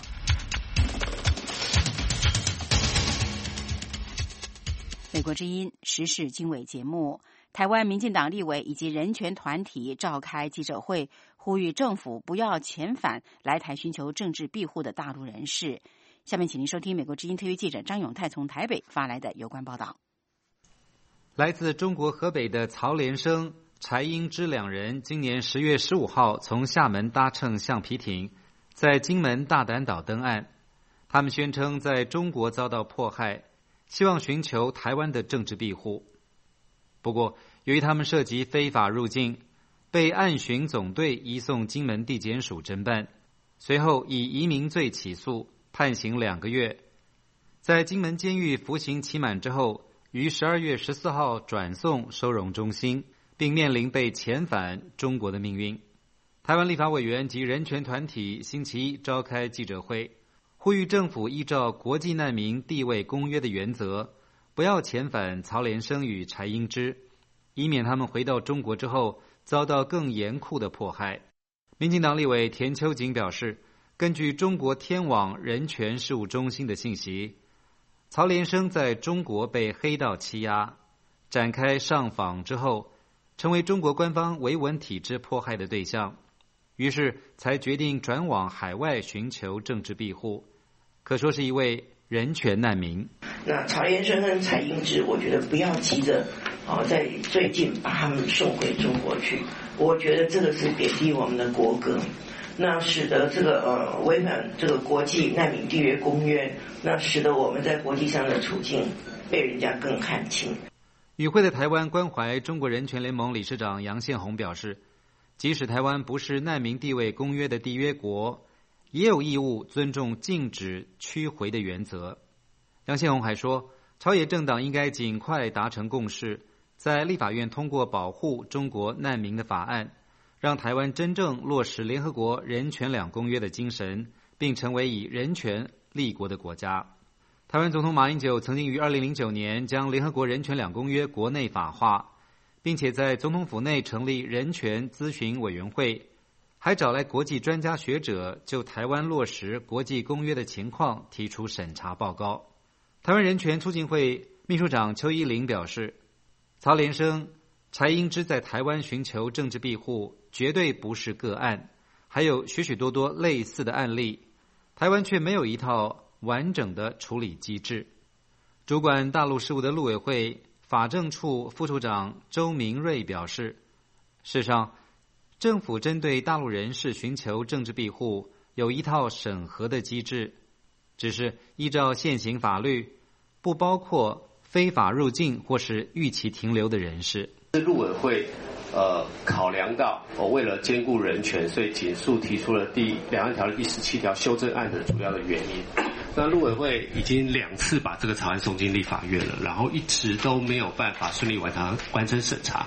美国之音时事经纬节目，台湾民进党立委以及人权团体召开记者会，呼吁政府不要遣返来台寻求政治庇护的大陆人士。下面请您收听美国之音特约记者张永泰从台北发来的有关报道。 来自中国河北的曹连生、柴英之两人今年十月十五号从厦门搭乘橡皮艇，在金门大胆岛登岸。他们宣称在中国遭到迫害，希望寻求台湾的政治庇护。不过，由于他们涉及非法入境，被岸巡总队移送金门地检署侦办，随后以移民罪起诉，判刑两个月。在金门监狱服刑期满之后，于十二月十四号转送收容中心，并面临被遣返中国的命运。台湾立法委员及人权团体星期一召开记者会，呼吁政府依照国际难民地位公约的原则，不要遣返曹连生与柴英之，以免他们回到中国之后遭到更严酷的迫害。民进党立委田秋瑾表示，根据中国天网人权事务中心的信息，曹连生在中国被黑道欺压，展开上访之后，成为中国官方维稳体制迫害的对象，于是才决定转往海外寻求政治庇护，可说是一位人权难民。 那曹连生跟柴英之，我觉得不要急着啊，在最近把他们送回中国去，我觉得这个是贬低我们的国歌。那使得这个呃违反这个国际难民缔约公约，那使得我们在国际上的处境被人家更看清。 与会的台湾关怀中国人权联盟理事长杨宪宏表示，即使台湾不是难民地位公约的缔约国，也有义务尊重禁止驱回的原则。杨宪宏还说，朝野政党应该尽快达成共识，在立法院通过保护中国难民的法案，让台湾真正落实联合国人权两公约的精神，并成为以人权立国的国家。台湾总统马英九曾经于二零零九年将联合国人权两公约国内法化，并且在总统府内成立人权咨询委员会，还找来国际专家学者就台湾落实国际公约的情况提出审查报告。台湾人权促进会秘书长邱依麟表示，曹连生、柴英之在台湾寻求政治庇护绝对不是个案，还有许许多多类似的案例，台湾却没有一套完整的处理机制。主管大陆事务的陆委会法政处副处长周明瑞表示，事实上，政府针对大陆人士寻求政治庇护有一套审核的机制，只是依照现行法律，不包括非法入境或是逾期停留的人士。 陆委会呃考量到哦，为了兼顾人权，所以紧速提出了第两岸条例第十七条修正案的主要的原因。那陆委会已经两次把这个草案送进立法院了，然后一直都没有办法顺利完成完成审查。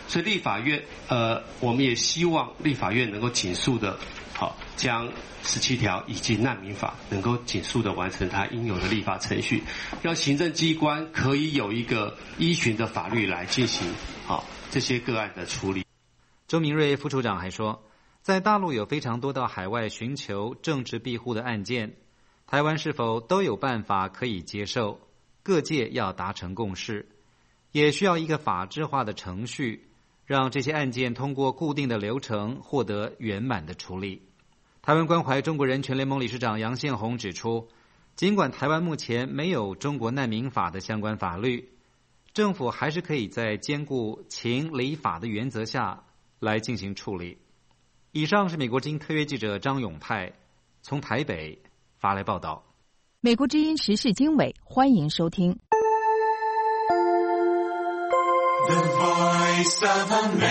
所以立法院呃，我们也希望立法院能够紧速的，好将十七条以及难民法能够紧速的完成它应有的立法程序，让行政机关可以有一个依循的法律来进行好这些个案的处理。 周明瑞副处长还说，在大陆有非常多到海外寻求政治庇护的案件，台湾是否都有办法可以接受？各界要达成共识，也需要一个法制化的程序，让这些案件通过固定的流程获得圆满的处理。台湾关怀中国人权联盟理事长杨宪宏指出，尽管台湾目前没有中国难民法的相关法律，政府还是可以在兼顾情理法的原则下来进行处理。以上是美国之音特约记者张永泰从台北发来报道。 美国之音时事经纬，欢迎收听。 The Voice of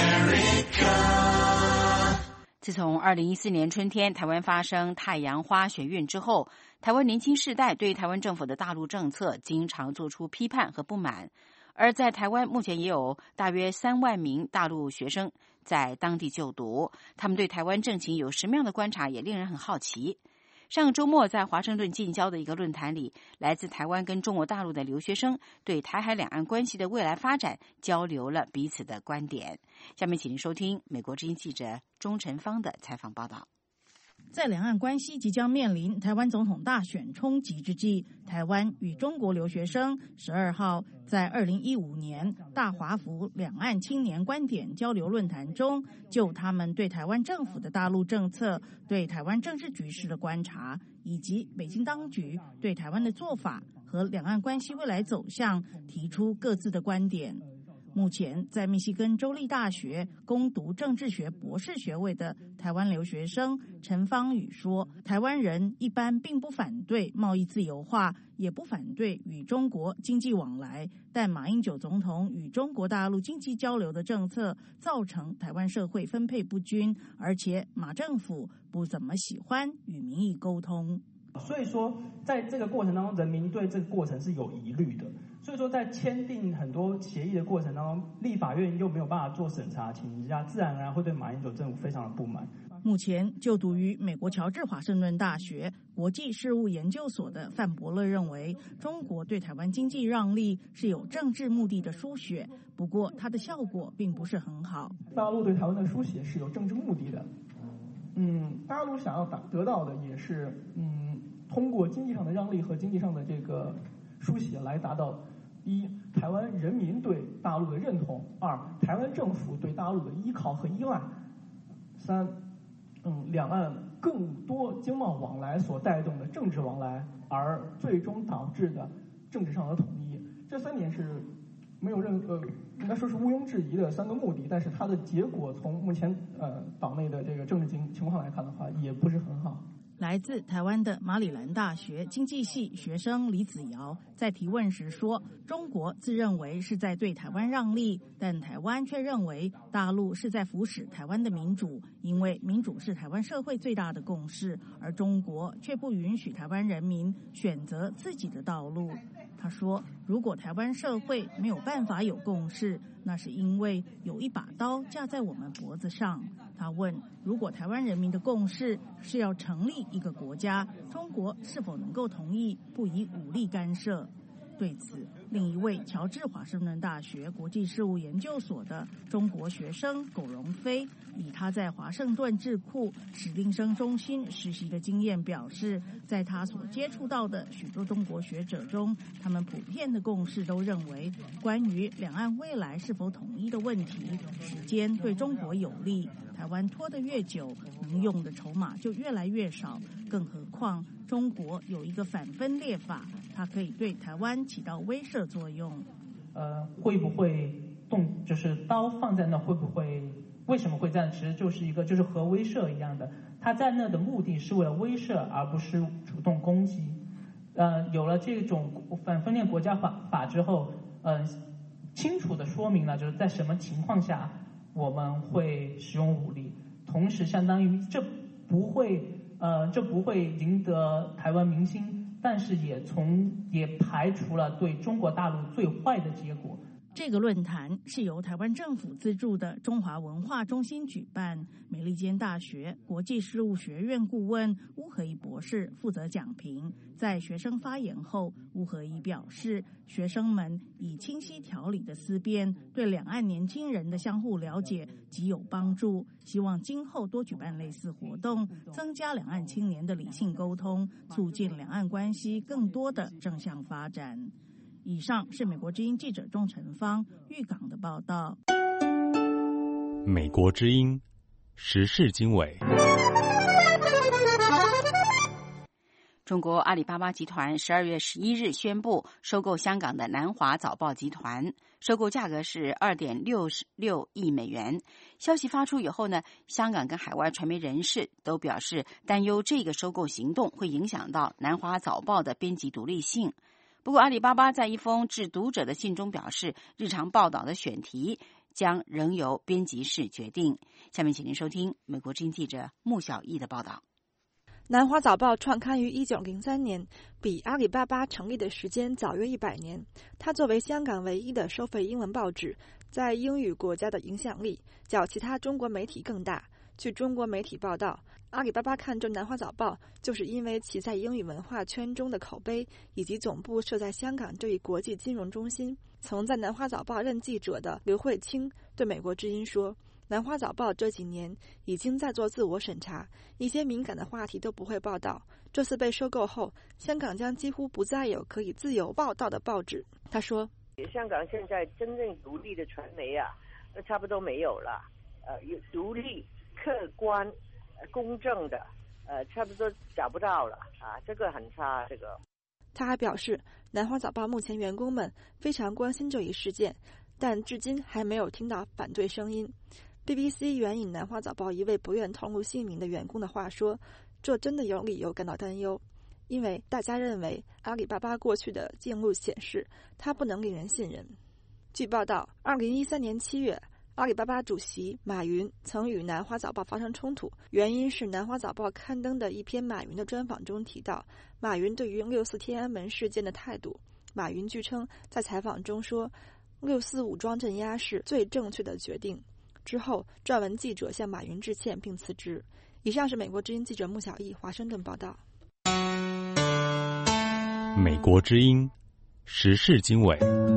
America。自从二零一四年春天台湾发生太阳花学运之后，台湾年轻世代对台湾政府的大陆政策经常做出批判和不满。而在台湾目前也有大约三万名大陆学生在当地就读，他们对台湾政情有什么样的观察也令人很好奇。上个周末在华盛顿近郊的一个论坛里，来自台湾跟中国大陆的留学生对台海两岸关系的未来发展交流了彼此的观点。下面请您收听美国之音记者钟晨芳的采访报道。 在两岸关系即将面临台湾总统大选冲击之际，台湾与中国留学生十二号在二零一五年大华府两岸青年观点交流论坛中，就他们对台湾政府的大陆政策、对台湾政治局势的观察，以及北京当局对台湾的做法和两岸关系未来走向提出各自的观点。目前在密西根州立大学攻读政治学博士学位的台湾留学生陈芳宇说，台湾人一般并不反对贸易自由化，也不反对与中国经济往来，但马英九总统与中国大陆经济交流的政策造成台湾社会分配不均，而且马政府不怎么喜欢与民意沟通。 所以说在这个过程当中，人民对这个过程是有疑虑的，所以说在签订很多协议的过程当中，立法院又没有办法做审查的情形下，自然而然会对马英九政府非常的不满。 目前就读于美国乔治华盛顿大学国际事务研究所的范伯乐认为，中国对台湾经济让利是有政治目的的输血，不过它的效果并不是很好。 大陆对台湾的输血是有政治目的的，嗯，大陆想要打得到的也是嗯，通过经济上的让利和经济上的这个输血来达到一，台湾人民对大陆的认同；二，台湾政府对大陆的依靠和依赖；三，嗯，两岸更多经贸往来所带动的政治往来，而最终导致的政治上的统一。这三点是没有任呃，应该说是毋庸置疑的三个目的，但是它的结果从目前呃岛内的这个政治情情况来看的话，也不是很好。 来自台湾的马里兰大学经济系学生李子尧在提问时说，中国自认为是在对台湾让利，但台湾却认为大陆是在扶持台湾的民主，因为民主是台湾社会最大的共识，而中国却不允许台湾人民选择自己的道路。他说，如果台湾社会没有办法有共识，那是因为有一把刀架在我们脖子上。他问，如果台湾人民的共识是要成立一个国家，中国是否能够同意不以武力干涉？对此，另一位乔治华盛顿大学国际事务研究所的中国学生苟荣飞，以他在华盛顿智库史丁生中心实习的经验表示，在他所接触到的许多中国学者中，他们普遍的共识都认为，关于两岸未来是否统一的问题，时间对中国有利，台湾拖得越久，能用的筹码就越来越少，更何况中国有一个反分裂法，它可以对台湾起到威慑作用。 呃，会不会动？就是刀放在那，会不会？为什么会这样？其实就是一个，就是和威慑一样的，他在那的目的是为了威慑，而不是主动攻击。呃，有了这种反分裂国家法法之后，呃，清楚的说明了就是在什么情况下我们会使用武力，同时相当于这不会。呃，这不会赢得台湾民心，但是也从也排除了对中国大陆最坏的结果。 这个论坛是由台湾政府资助的中华文化中心举办，美利坚大学国际事务学院顾问巫和仪博士负责讲评。在学生发言后，巫和仪表示，学生们以清晰条理的思辨，对两岸年轻人的相互了解极有帮助，希望今后多举办类似活动，增加两岸青年的理性沟通，促进两岸关系更多的正向发展。以上是美国之音记者钟成芳玉港的报道。 美国之音时事经纬。 中国阿里巴巴集团十二月十一日宣布收购香港的南华早报集团，收购价格是二点六六亿美元。消息发出以后呢，香港跟海外传媒人士都表示担忧这个收购行动会影响到南华早报的编辑独立性。不过，阿里巴巴在一封致读者的信中表示，日常报道的选题将仍由编辑室决定。下面请您收听美国之音记者穆小艺的报道。 南华早报创刊于一九零三年，比阿里巴巴成立的时间早约一百年。它作为香港唯一的收费英文报纸，在英语国家的影响力较其他中国媒体更大。据中国媒体报道，阿里巴巴看中南华早报，就是因为其在英语文化圈中的口碑，以及总部设在香港这一国际金融中心。曾在南华早报任记者的刘慧卿对美国之音说，南华早报这几年已经在做自我审查，一些敏感的话题都不会报道。这次被收购后，香港将几乎不再有可以自由报道的报纸。他说， 香港现在真正独立的传媒啊，差不多没有了。呃，有独立、客观、公正的，呃，差不多找不到了啊，这个很差。这个。 他还表示，南华早报目前员工们非常关心这一事件，但至今还没有听到反对声音。B B C 援引南华早报一位不愿透露姓名的员工的话说，这真的有理由感到担忧，因为大家认为阿里巴巴过去的记录显示它不能令人信任。据报道，二零一三年七月，阿里巴巴主席马云曾与南华早报发生冲突，原因是南华早报刊登的一篇马云的专访中提到马云对于六四天安门事件的态度。马云据称在采访中说，六四武装镇压是最正确的决定。之后，撰文记者向马云致歉并辞职。以上是美国之音记者穆小艺华盛顿报道。 美国之音时事经纬。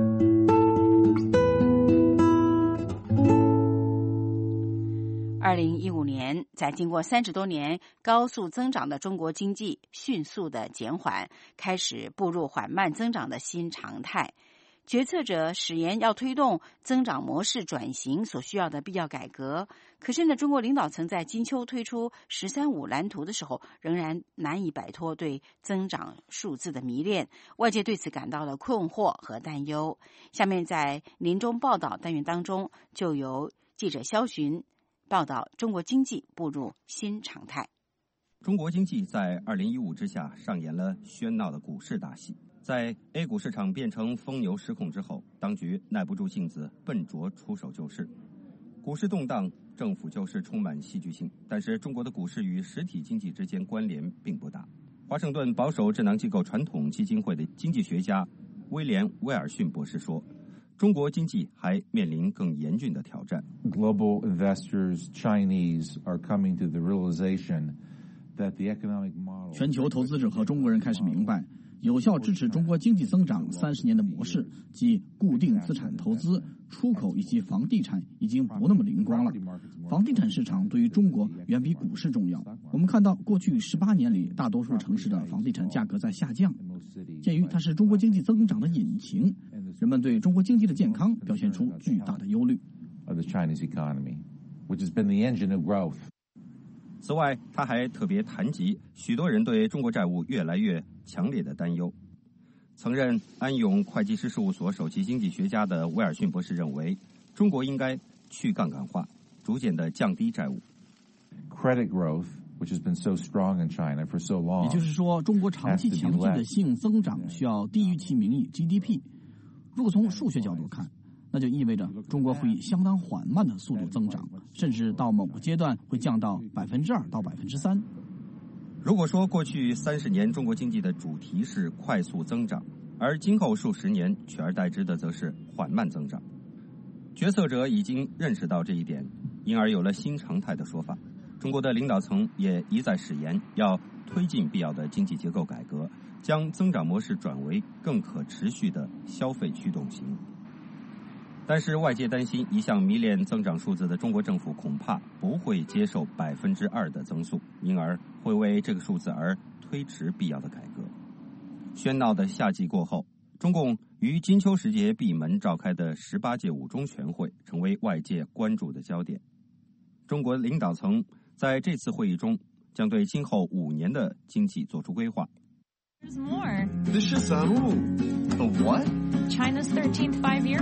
二零一五年，在经过三十多年高速增长的中国经济迅速的减缓，开始步入缓慢增长的新常态。决策者誓言要推动增长模式转型所需要的必要改革，可是呢，中国领导层在金秋推出“十三五”蓝图的时候，仍然难以摆脱对增长数字的迷恋，外界对此感到了困惑和担忧。下面在年终报道单元当中，就由记者肖寻报道中国经济步入新常态。 中国经济在二零一五之下上演了喧闹的股市大戏。在 A 股市场变成疯牛失控之后，当局耐不住性子，笨拙出手救市。股市动荡，政府救市充满戏剧性，但是中国的股市与实体经济之间关联并不大。华盛顿保守智囊机构传统基金会的经济学家威廉·威尔逊博士说，中国经济还面临更严峻的挑战。 Global investors, Chinese, are coming to the realization that the economic model. 全球投资者和中国人开始明白，有效支持中国经济增长三十年的模式，即固定资产投资、出口以及房地产，已经不那么灵光了。房地产市场对于中国远比股市重要。我们看到过去十八年里，大多数城市的房地产价格在下降。鉴于它是中国经济增长的引擎，人们对中国经济的健康表现出巨大的忧虑。 此外，他还特别谈及许多人对中国债务越来越强烈的担忧。曾任安永会计师事务所首席经济学家的威尔逊博士认为，中国应该去杠杆化，逐渐的降低债务。 Credit growth, which has been so strong in China for so long, 也就是说，中国长期强劲的性增长需要低于其名义 G D P。如果从数学角度看，那就意味着中国会以相当缓慢的速度增长，甚至到某个阶段会降到百分之二到百分之三。 如果说过去三十年中国经济的主题是快速增长， 而今后数十年取而代之的则是缓慢增长。决策者已经认识到这一点，因而有了新常态的说法。中国的领导层也一再誓言要推进必要的经济结构改革，将增长模式转为更可持续的消费驱动型。但是外界担心，一向迷恋增长数字的中国政府恐怕不会接受百分之二的增速，因而会为这个数字而推迟必要的改革。喧闹的夏季过后，中共于金秋时节闭门召开的十八届五中全会成为外界关注的焦点。中国领导层在这次会议中将对今后五年的经济做出规划。 There's more. The 十三五 The what? China's thirteenth five-year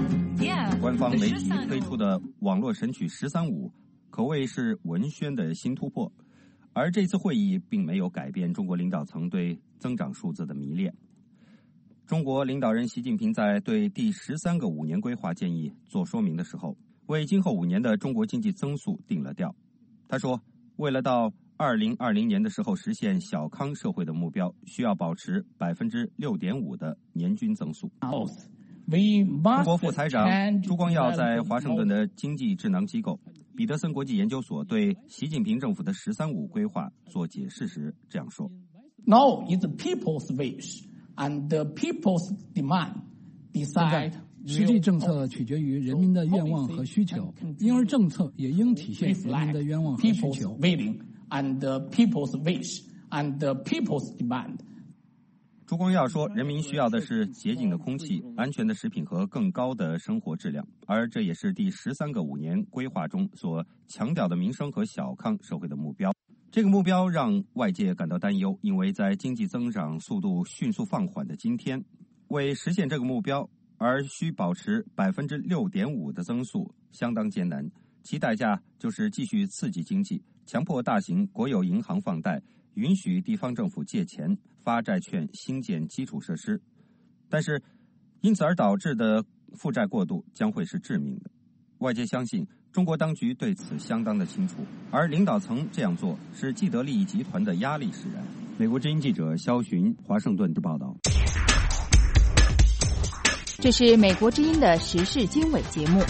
plan. 官方媒体推出的网络神曲《十三五》可谓是文宣的新突破，而这次会议并没有改变中国领导层对增长数字的迷恋。中国领导人习近平在对第十三个五年规划建议做说明的时候，为今后五年的中国经济增速定了调。他说，为了到二零二零年的时候实现小康社会的目标，需要保持百分之六点五的年均增速。中国副财长朱光耀在华盛顿的经济智囊机构彼得森国际研究所对习近平政府的“十三五”规划做解释时这样说 ：“Now is the people's wish and the people's demand decide。” 实际政策取决于人民的愿望和需求，因而政策也应体现人民的愿望和需求。 And the people's wish and the people's demand。 朱光耀说，人民需要的是洁净的空气、安全的食品和更高的生活质量，而这也是第十三个五年规划中所强调的民生和小康社会的目标。这个目标让外界感到担忧，因为在经济增长速度迅速放缓的今天，为实现这个目标而需保持百分之六点五的增速相当艰难，其代价就是继续刺激经济，强迫大型国有银行放贷，允许地方政府借钱、发债券、兴建基础设施。但是，因此而导致的负债过度将会是致命的。外界相信，中国当局对此相当的清楚，而领导层这样做是既得利益集团的压力使然。美国之音记者肖寻，华盛顿的报道。 这是美国之音的时事经纬节目。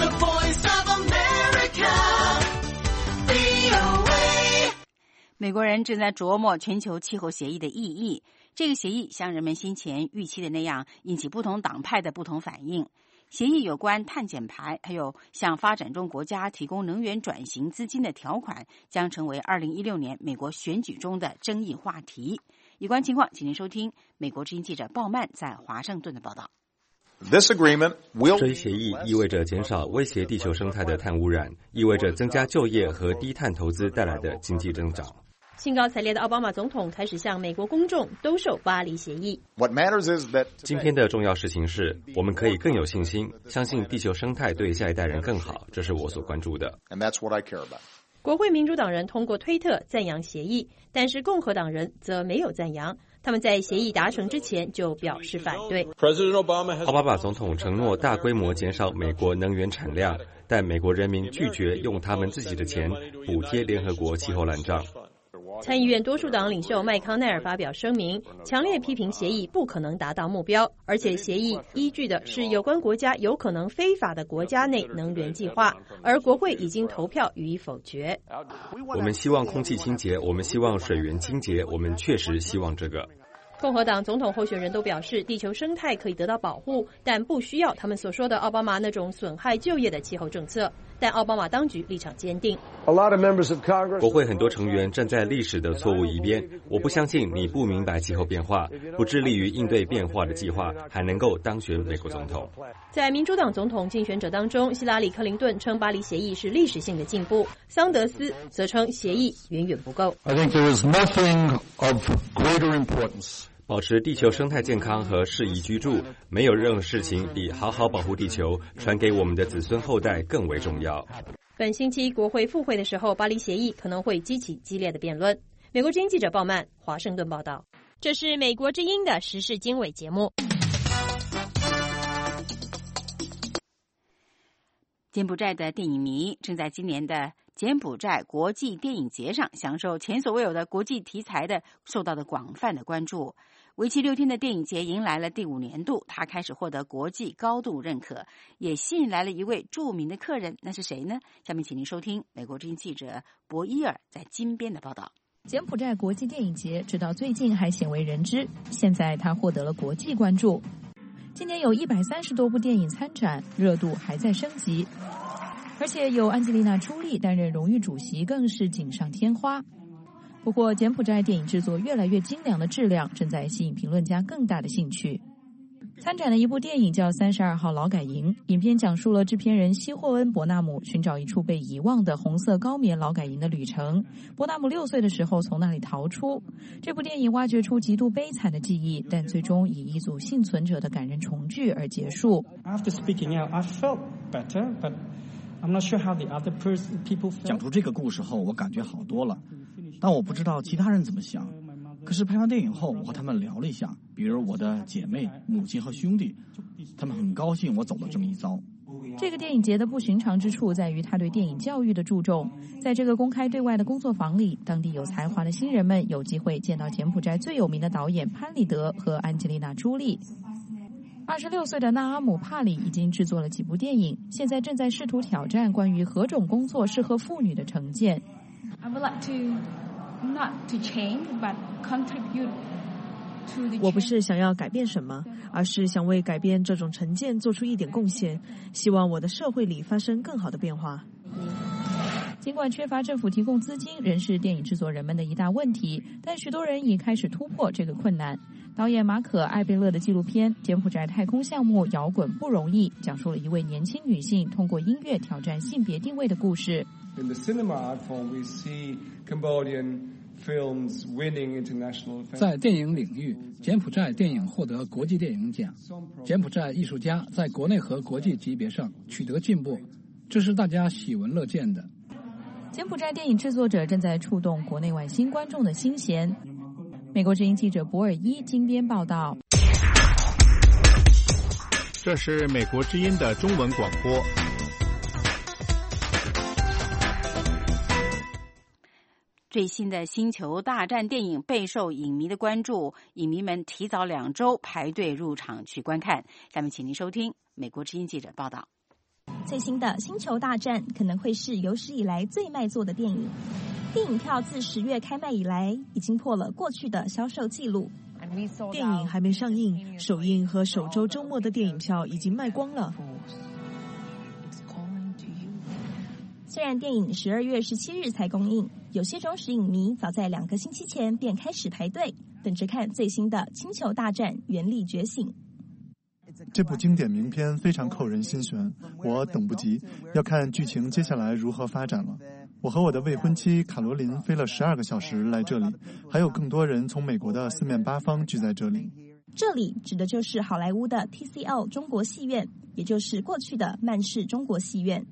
美国人正在琢磨全球气候协议的意义。这个协议像人们先前预期的那样，引起不同党派的不同反应。协议有关碳减排，还有向发展中国家提供能源转型资金的条款，将成为二零一六年美国选举中的争议话题。有关情况，请您收听美国之音记者鲍曼在华盛顿的报道。 This agreement will... 这一协议意味着减少威胁地球生态的碳污染，意味着增加就业和低碳投资带来的经济增长。 兴高采烈的奥巴马总统开始向美国公众兜售巴黎协议。 What matters is that 今天的重要事情是，我们可以更有信心，相信地球生态对下一代人更好，这是我所关注的。 And that's what I care about. 国会民主党人通过推特赞扬协议，但是共和党人则没有赞扬。他们在协议达成之前就表示反对。 奥巴马总统承诺大规模减少美国能源产量，但美国人民拒绝用他们自己的钱补贴联合国气候烂账。 参议院多数党领袖麦康奈尔发表声明，强烈批评协议不可能达到目标，而且协议依据的是有关国家有可能非法的国家内能源计划，而国会已经投票予以否决。 我们希望空气清洁，我们希望水源清洁，我们确实希望这个。 共和党总统候选人都表示，地球生态可以得到保护，但不需要他们所说的奥巴马那种损害就业的气候政策。但奥巴马当局立场坚定。 国会很多成员站在历史的错误一边。我不相信你不明白气候变化，不致力于应对变化的计划，还能够当选美国总统。 在民主党总统竞选者当中，希拉里·克林顿称巴黎协议是历史性的进步，桑德斯则称协议远远不够。 I think there is nothing of greater importance. 保持地球生态健康和适宜居住，没有任何事情比好好保护地球，传给我们的子孙后代更为重要。 本星期国会复会的时候，巴黎协议可能会激起激烈的辩论。美国之音记者鲍曼，华盛顿报道。 这是美国之音的时事经纬节目。 柬埔寨的电影迷正在今年的柬埔寨国际电影节上享受前所未有的国际题材的受到的广泛的关注。 为期六天的电影节迎来了第五年度，它开始获得国际高度认可，也吸引来了一位著名的客人，那是谁呢？下面请您收听美国之音记者博伊尔在金边的报道。 柬埔寨国际电影节直到最近还鲜为人知，现在它获得了国际关注。今年有一百三十多部电影参展，热度还在升级，而且有安吉丽娜·朱莉担任荣誉主席，更是锦上添花。不过，柬埔寨电影制作越来越精良的质量正在吸引评论家更大的兴趣。参展的一部电影叫《三十二号劳改营》，影片讲述了制片人希霍恩·伯纳姆寻找一处被遗忘的红色高棉劳改营的旅程。伯纳姆六岁的时候从那里逃出。这部电影挖掘出极度悲惨的记忆，但最终以一组幸存者的感人重聚而结束。 After speaking out, I felt better, but I'm not sure how the other person people felt. 讲出这个故事后，我感觉好多了，但我不知道其他人怎么想。可是拍完电影后，我和他们聊了一下，比如我的姐妹、母亲和兄弟，他们很高兴我走了这么一遭。 这个电影节的不寻常之处在于他对电影教育的注重。在这个公开对外的工作坊里，当地有才华的新人们有机会见到柬埔寨最有名的导演潘里德和安吉丽娜·朱莉。二十六岁的纳阿姆·帕里已经制作了几部电影，现在正在试图挑战关于何种工作适合妇女的成见。 I would like to not to change, but contribute to the 我不是想要改变什么，而是想为改变这种成见做出一点贡献，希望我的社会里发生更好的变化。 尽管缺乏政府提供资金仍是电影制作人们的一大问题，但许多人已开始突破这个困难。导演马可·艾贝勒的纪录片《柬埔寨太空项目摇滚不容易》讲述了一位年轻女性通过音乐挑战性别定位的故事。 In the cinema art form, we see Cambodian films winning international festivals. 在电影领域，柬埔寨电影获得国际电影奖。柬埔寨艺术家在国内和国际级别上取得进步，这是大家喜闻乐见的。 柬埔寨电影制作者正在触动国内外新观众的心弦。美国之音记者博尔伊金边报道。 这是美国之音的中文广播。 最新的《星球大战》电影备受影迷的关注，影迷们提早两周排队入场去观看。下面请您收听美国之音记者报道。 最新的《星球大战》可能会是有史以来最卖座的电影。电影票自十月开卖以来，已经破了过去的销售记录。 电影还没上映，首映和首周周末的电影票已经卖光了。 虽然电影十二月十七日才公映，有些忠实影迷早在两个星期前便开始排队，等着看最新的《星球大战：原力觉醒》。 这部经典名片非常扣人心弦，我等不及要看剧情接下来如何发展了。我和我的未婚妻卡罗琳飞了十二个小时来这里，还有更多人从美国的四面八方聚在这里。 这里指的就是好莱坞的 T C L 中国戏院，也就是过去的曼氏中国戏院。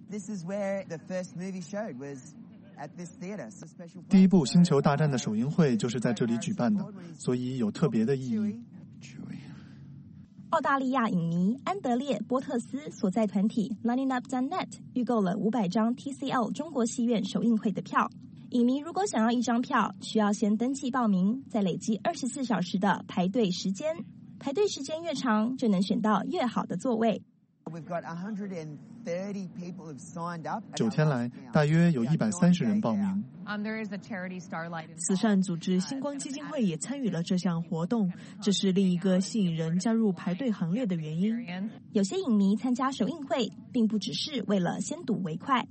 第一部《星球大战》的首映会就是在这里举办的，所以有特别的意义。 澳大利亚影迷安德烈·波特斯所在团体 Lining Up dot net 预购了五百张 T C L 中国戏院首映会的票。影迷如果想要一张票，需要先登记报名，再累积二十四小时的排队时间。排队时间越长，就能选到越好的座位。 九天来，大约有一百三十人报名。 慈善组织星光基金会也参与了这项活动，这是另一个吸引人加入排队行列的原因。 有些影迷参加首映会，并不只是为了先睹为快。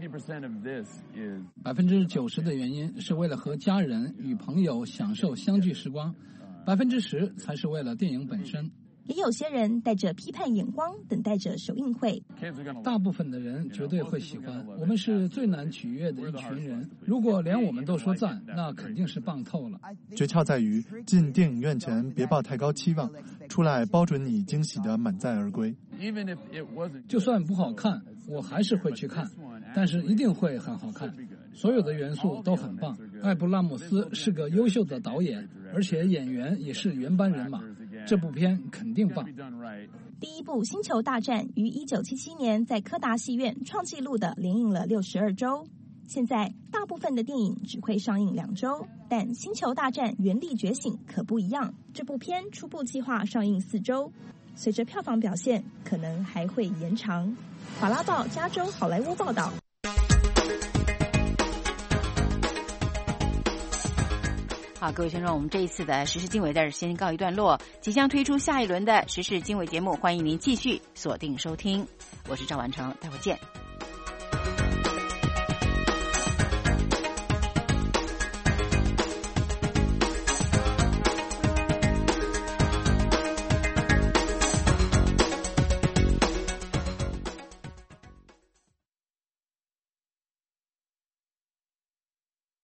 百分之九十的原因是为了和家人与朋友享受相聚时光，百分之十才是为了电影本身。 也有些人带着批判眼光等待着首映会。 大部分的人绝对会喜欢，我们是最难取悦的一群人，如果连我们都说赞，那肯定是棒透了。 诀窍在于进电影院前别抱太高期望，出来包准你惊喜的满载而归。 就算不好看，我还是会去看，但是一定会很好看，所有的元素都很棒。艾布拉姆斯是个优秀的导演，而且演员也是原班人马，这部片肯定棒。 第一部《星球大战》于一九七七年在柯达戏院创纪录的连映了六十二周。 现在大部分的电影只会上映两周，但《星球大战：原力觉醒》可不一样，这部片初步计划上映四周，随着票房表现，可能还会延长。法拉报加州好莱坞报道。 好，各位听众，我们这一次的时事经纬在这先告一段落，即将推出下一轮的时事经纬节目，欢迎您继续锁定收听。我是赵婉成，待会儿见。